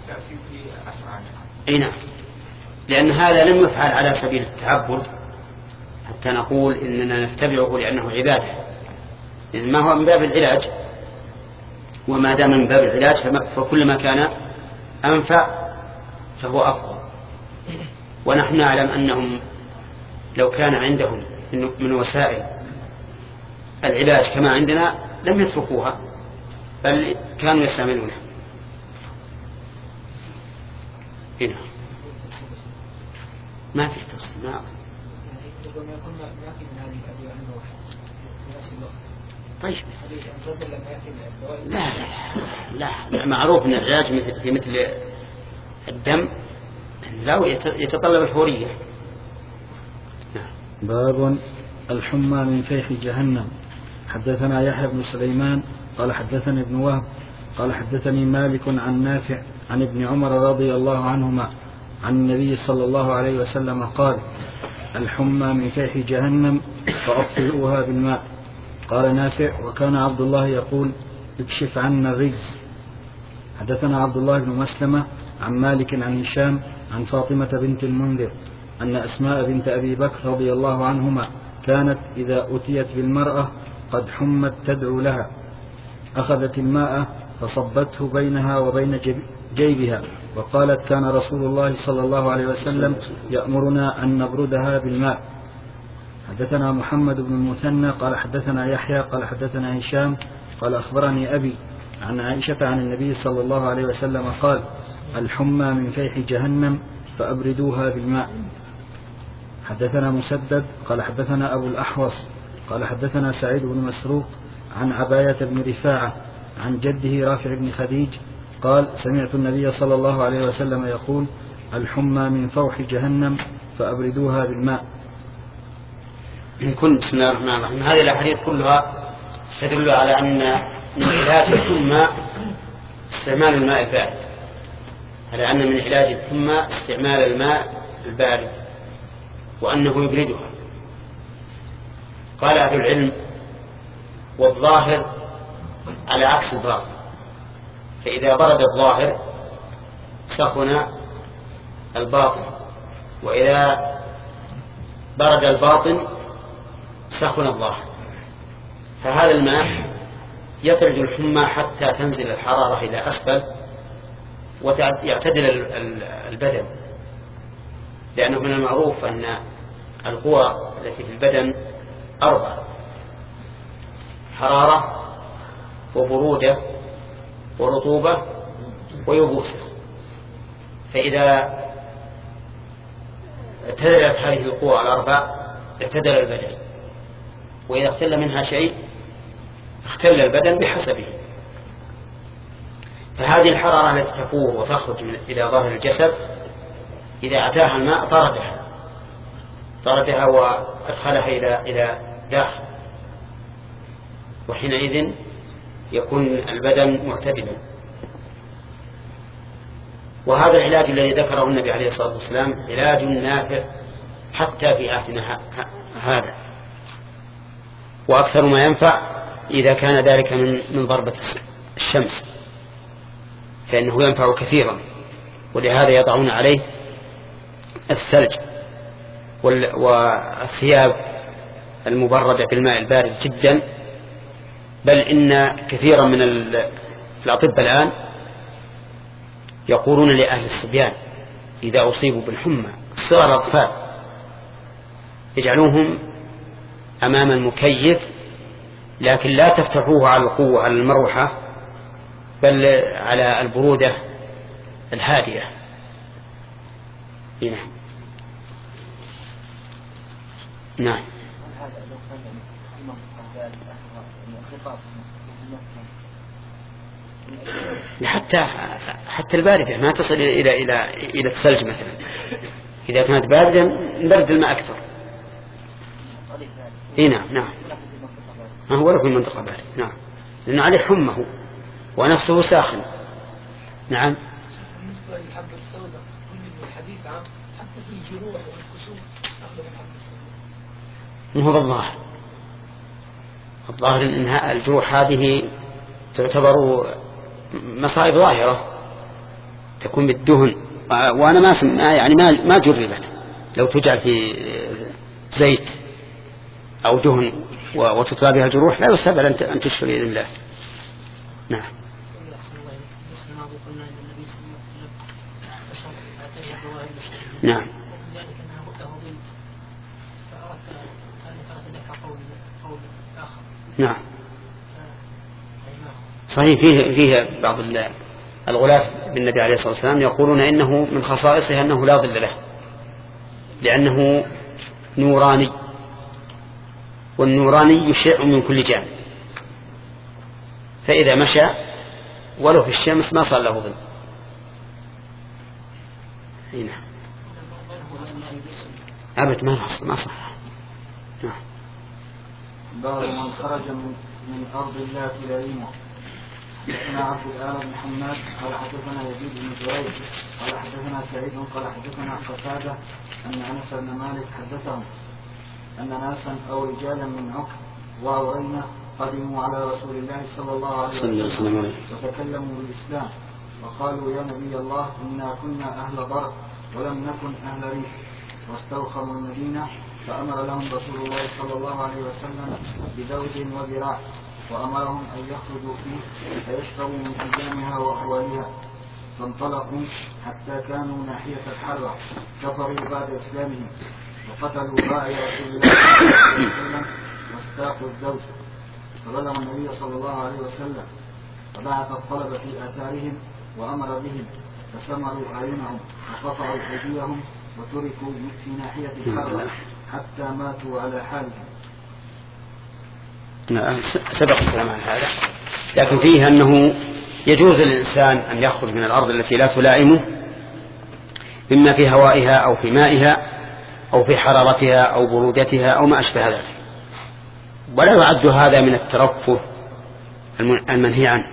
أي نعم، لأن هذا لم يفعل على سبيل التعبد حتى نقول إننا نتبعه لأنه عبادة، إذن ما هو من باب العلاج، وما دام من باب العلاج فكل ما كان أنفع فهو أفضل. ونحن نعلم أنهم لو كان عندهم من وسائل العلاج كما عندنا لم يتركوها، بل كانوا يستعملونها. هنا ما في توصيل. ما طيب لا لا لا معروف ان العلاج في مثل الدم لا يتطلب الفورية. باب الحمى من فيح جهنم. حدثنا يحيى بن سليمان قال حدثني ابن وهب قال حدثني مالك عن نافع عن ابن عمر رضي الله عنهما عن النبي صلى الله عليه وسلم قال: الحمى من فيح جهنم فأطفئوها بالماء. قال نافع: وكان عبد الله يقول: اكشف عنا الرجز. حدثنا عبد الله بن مسلمة عن مالك عن هشام عن فاطمة بنت المنذر أن أسماء بنت أبي بكر رضي الله عنهما كانت إذا أتيت بالمرأة قد حمت تدعو لها أخذت الماء فصبته بينها وبين جيبها وقالت كان رسول الله صلى الله عليه وسلم يأمرنا أن نبردها بالماء. حدثنا محمد بن المثنى قال حدثنا يحيى قال حدثنا هشام قال أخبرني أبي عن عائشة عن النبي صلى الله عليه وسلم قال الحمى من فيح جهنم فأبردوها بالماء. حدثنا مسدد قال حدثنا أبو الأحوص قال حدثنا سعيد بن مسروق عن عباية بن رفاعة عن جده رافع بن خديج قال سمعت النبي صلى الله عليه وسلم يقول الحمى من فوح جهنم فأبردوها بالماء. من كل بسم الله الرحمن الرحيم. هذه الأحاديث كلها تدل على أن من علاج الحمى استعمال الماء البارد، على أن من علاج الحمى استعمال الماء البارد وأنه يبردها. قال أهل العلم والظاهر على عكس الباطن، فإذا برد الظاهر سخن الباطن، وإذا برد الباطن سخن الظاهر. فهذا الماء يطرد الحمى حتى تنزل الحرارة إلى أسفل ويعتدل البدن، لأنه من المعروف أن القوى التي في البدن أربع: حرارة وبرودة ورطوبة ويبوسة. فإذا اعتدلت هذه القوى الأربع اعتدل البدن، وإذا اختل منها شيء اختل البدن بحسبه. فهذه الحرارة التي تفور وتخرج من إلى ظاهر الجسد إذا أتاها الماء طردها طردها وأدخلها إلى إلى داخل، وحينئذ يكون البدن معتدلا. وهذا العلاج الذي ذكره النبي عليه الصلاة والسلام علاج نافع حتى في عهدنا هذا، وأكثر ما ينفع إذا كان ذلك من من ضربة الشمس، فإنه ينفع كثيرا. ولهذا يضعون عليه الثلج والثياب المبردة بالماء البارد جدا. بل إن كثيرا من الأطباء الآن يقولون لأهل الصبيان إذا أصيبوا بالحمى صغار الأطفال يجعلوهم أمام المكيف، لكن لا تفتحوه على القوة على المروحة، بل على البرودة الهادئة. نعم نعم. حتى حتى الباردة ما تصل إلى إلى إلى الثلج مثلا. إذا كانت باردة نبرد الماء أكثر. إيه نعم نعم. ما هو له في المنطقة بارد. نعم، لأنه عليه حمى ونفسه ساخن. نعم. بالنسبة للحبة السوداء كل الحديث عن حتى في الجروح والكسوف أخذ الحبة السوداء. ما هو بالظاهر الظاهر إن الجروح هذه تعتبر مصائب ظاهرة تكون بالدهن، وأنا ما سم... يعني ما ما جربت. لو تجعل في زيت أو دهن وتطلع بها الجروح لا يستبعد أن تشفى بإذن الله. نعم. نعم. نعم صحيح. فيه فيه بعض الغلاف بالنبي عليه الصلاة والسلام يقولون إنه من خصائصه أنه لا ظل له، لأنه نوراني، والنوراني يشع من كل جانب، فإذا مشى ولو في الشمس ما صار له ظل. هنا أبد ما ما صح. نعم. باب من خرج من, من أرض الله إلى ريمه. حدثنا عبد الآله بن حماد قال حدثنا يزيد بن زريع قال حدثنا سعيد قال حدثنا قتادة أن أنس بن مالك حدثهم أن ناسا أو رجالا من عكر وعرينة قدموا على رسول الله صلى الله عليه وسلم وتكلموا بالإسلام وقالوا يا نبي الله إنا كنا أهل ضرب ولم نكن أهل ريح، واستوخموا المدينة فأمر لهم رسول الله صلى الله عليه وسلم بزوج وذراع، وأمرهم أن يخرجوا فيه فيشربوا من أيامها وأحوالها. فانطلقوا حتى كانوا ناحية الحرة، كفروا بعد إسلامهم وقتلوا راعي رسول الله صلى الله عليه وسلم واستاقوا الزوج، فبلغ النبي صلى الله عليه وسلم فبعث الطلب في آثارهم وأمر بهم فسمروا أعينهم وقطعوا أيديهم وتركوا في ناحية الحرة حتى ماتوا على حالهم. سبق الكلام عن هذا، لكن فيه أنه يجوز للإنسان أن يخرج من الأرض التي لا تلائمه، إما في هوائها أو في مائها أو في حرارتها أو برودتها أو ما أشبه ذلك، ولا يعد هذا من الترفه المنهي عنه،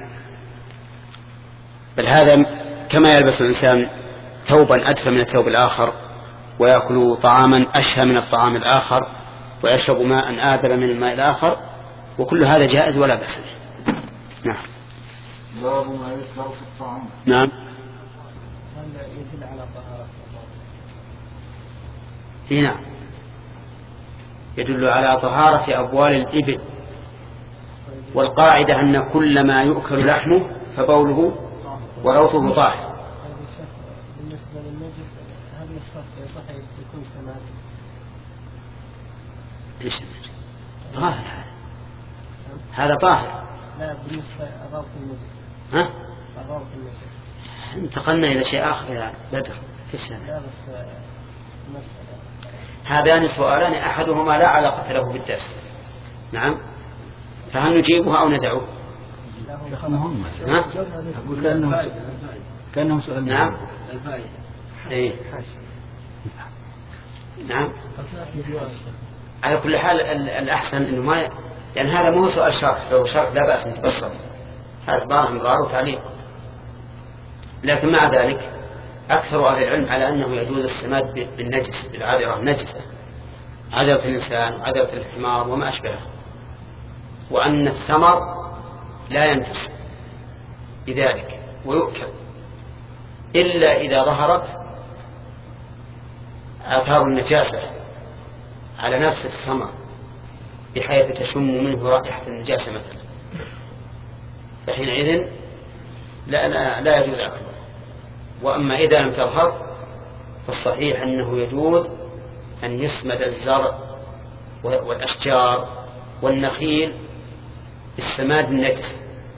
بل هذا كما يلبس الإنسان ثوبا أدفى من الثوب الآخر، ويأكل طعاما أشهى من الطعام الآخر، ويشرب ماء آدب من الماء الآخر، وكل هذا جائز ولا بأس به. نعم. باب ما يذكر في الطعام. نعم. هل يدل على طهارة؟ نعم، يدل على طهارة أبوال الإبل، والقاعدة أن كل ما يؤكل لحمه فبوله وروثه طاهر. بالنسبة للنجس هل يصح يصح يكون سماد؟ ليش النجس؟ طاهر هذا. هذا طاهر. لا بالنسبة لأضاف النجس. ها؟ أضاف النجس. انتقلنا إلى شيء آخر يا بدر. فيش هذا؟ لا بس مسألة. هذان سؤالان أحدهما لا علاقة له بالدرس. نعم. فهل نجيبها أو ندعوه؟ ها؟ أقول كأنه كأنه سؤال. نعم. إيه. نعم. على كل حال الأحسن إنه ما يعني هذا مو سؤال شرح، لو شرح لا بأس نتبسط، هذا بارح مغار وتعليق. لكن مع ذلك أكثر أهل العلم على أنه يجوز السماد بالنجس، بالعذرة النجسة، عذرة الإنسان وعذرة الحمار وما أشبهه، وأن الثمر لا ينجس بذلك ويؤكل إلا إذا ظهرت آثار النجاسة على نفس الثمر بحيث تشم منه رائحة النجاسة مثلا، فحينئذ لا, لا, لا يجوز أكله. وأما إذا لم تظهر فالصحيح أنه يجوز أن يسمد الزرع والأشجار والنخيل بالسماد النجس،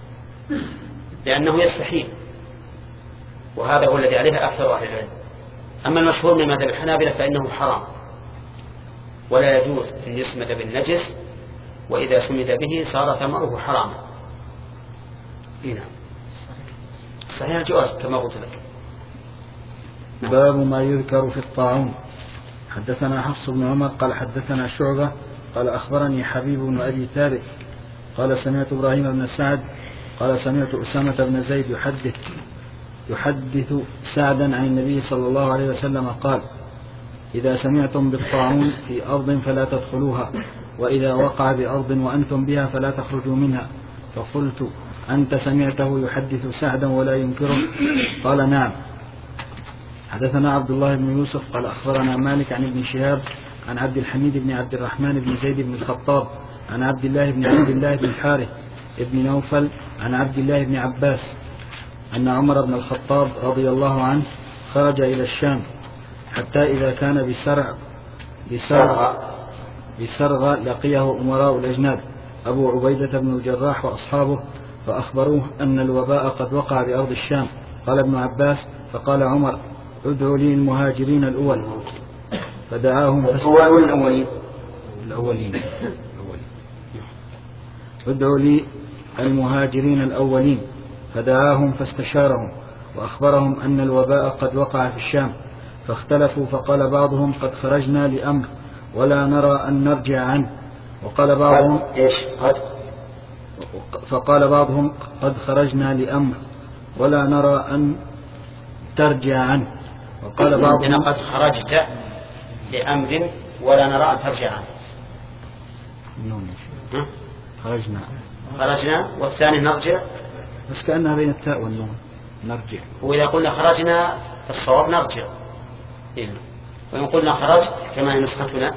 لأنه يستحيل، وهذا هو الذي عليه أكثر أهل العلم. أما المشهور من مذهب الحنابلة فإنه حرام ولا يجوز أن يسمد بالنجس، وإذا سمد به صار ثمره حراما. هنا صحيح الجواز كما قلت لك. باب ما يذكر في الطاعون. حدثنا حفص بن عمر قال حدثنا شعبة قال أخبرني حبيب بن أبي ثابت قال سمعت إبراهيم بن سعد قال سمعت أسامة بن زيد يحدث يحدث سعدا عن النبي صلى الله عليه وسلم قال: إذا سمعتم بالطاعون في أرض فلا تدخلوها، وإذا وقع بأرض وأنتم بها فلا تخرجوا منها. فقلت: أنت سمعته يحدث سعدا ولا ينكره؟ قال: نعم. حدثنا عبد الله بن يوسف قال أخبرنا مالك عن ابن شهاب عن عبد الحميد بن عبد الرحمن بن زيد بن الخطاب عن عبد الله بن عبد الله بن الحارث بن نوفل عن عبد الله بن عباس أن عمر بن الخطاب رضي الله عنه خرج إلى الشام حتى إذا كان بسرع بسرغ بسرغ لقيه أمراء الأجناد أبو عبيدة بن الجراح وأصحابه فأخبروه أن الوباء قد وقع بأرض الشام. قال ابن عباس: فقال عمر: ادعوا لي المهاجرين الأول. فدعاهم الأولين الأولين ادعوا لي المهاجرين الأولين فدعاهم فاستشارهم وأخبرهم أن الوباء قد وقع في الشام، فاختلفوا فقال بعضهم: قد خرجنا لأمر ولا نرى أن نرجع عنه، وقال بعضهم فقال بعضهم: قد خرجنا لأمر ولا نرى أن ترجع عنه، وقال بعضهم: قد خرجت لأمر ولا نرى أن ترجع عنه. خرجنا خرجنا والثاني نرجع، بس كأنها بين التاء والنون. نرجع، وإذا قلنا خرجنا فالصواب نرجع، وإن قلنا خرجت كما هي نسختنا.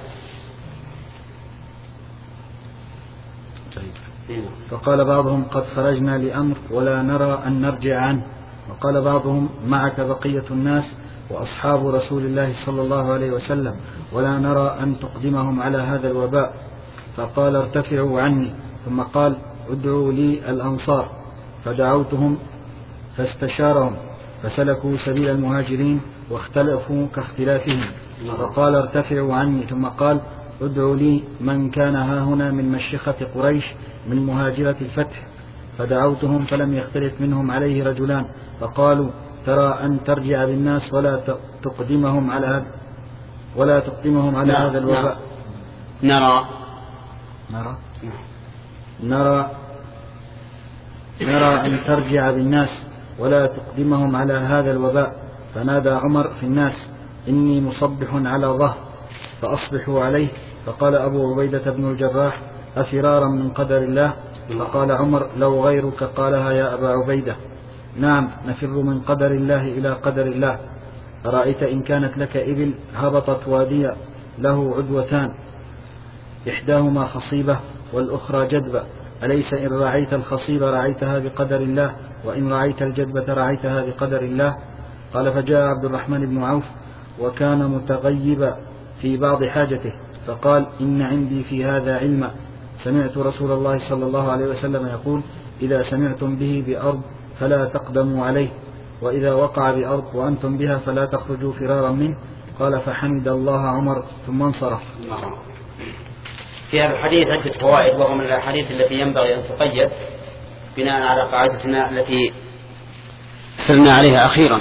فقال بعضهم: قد خرجنا لأمر ولا نرى أن نرجع عنه، وقال بعضهم معك بقية الناس وأصحاب رسول الله صلى الله عليه وسلم ولا نرى أن تقدمهم على هذا الوباء. فقال ارتفعوا عني. ثم قال ادعوا لي الأنصار. فدعوتهم فاستشارهم فسلكوا سبيل المهاجرين واختلفوا كاختلافهم. فقال ارتفعوا عني. ثم قال ادعوا لي من كان هاهنا من مشيخة قريش من مهاجرة الفتح. فدعوتهم فلم يختلف منهم عليه رجلان. فقالوا ترى أن ترجع بالناس ولا تقدمهم على هذا ولا تقدمهم على هذا الوباء. نرى نرى نرى نرى أن ترجع بالناس ولا تقدمهم على هذا الوباء. فنادى عمر في الناس إني مصبح على ظهر فأصبحوا عليه. فقال أبو عبيدة بن الجراح أفرارا من قدر الله؟ فقال عمر لو غيرك قالها يا أبا عبيدة. نعم نفر من قدر الله إلى قدر الله. أرأيت إن كانت لك إبل هبطت واديا له عدوتان إحداهما خصيبة والأخرى جدبة، أليس إن رعيت الخصيبة رعيتها بقدر الله وإن رعيت الجدبة رعيتها بقدر الله؟ قال فجاء عبد الرحمن بن عوف وكان متغيبا في بعض حاجته فقال إن عندي في هذا علما سمعت رسول الله صلى الله عليه وسلم يقول إذا سمعتم به بأرض فلا تقدموا عليه وإذا وقع بأرض وأنتم بها فلا تخرجوا فرارا منه. قال فحمد الله عمر ثم انصرف. في هذا الحديث عدة فوائد، وهو من الأحاديث التي ينبغي أن تقيد بناء على قاعدتنا التي سرنا عليها أخيرا.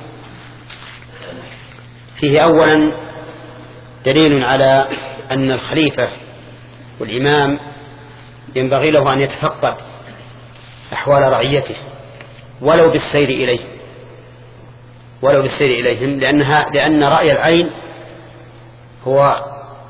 فيه أولا دليل على أن الخليفة والإمام ينبغي له أن يتفقد أحوال رعيته ولو بالسير إليه ولو بالسير إليهم، لأنها لأن رأي العين هو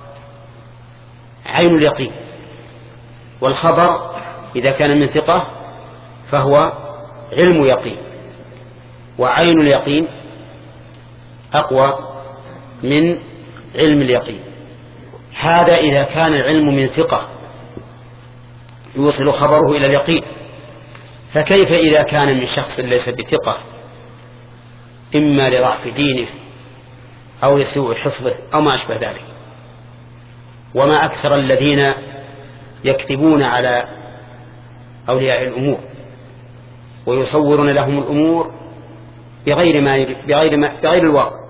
عين اليقين، والخبر إذا كان من ثقة فهو علم يقين، وعين اليقين أقوى من علم اليقين. هذا إذا كان العلم من ثقة يوصل خبره إلى اليقين، فكيف إذا كان من شخص ليس بثقة إما لضعف دينه أو لسوء حفظه أو ما أشبه ذلك. وما أكثر الذين يكتبون على أولياء الأمور ويصورون لهم الأمور بغير ما بغير ما بغير الواقع،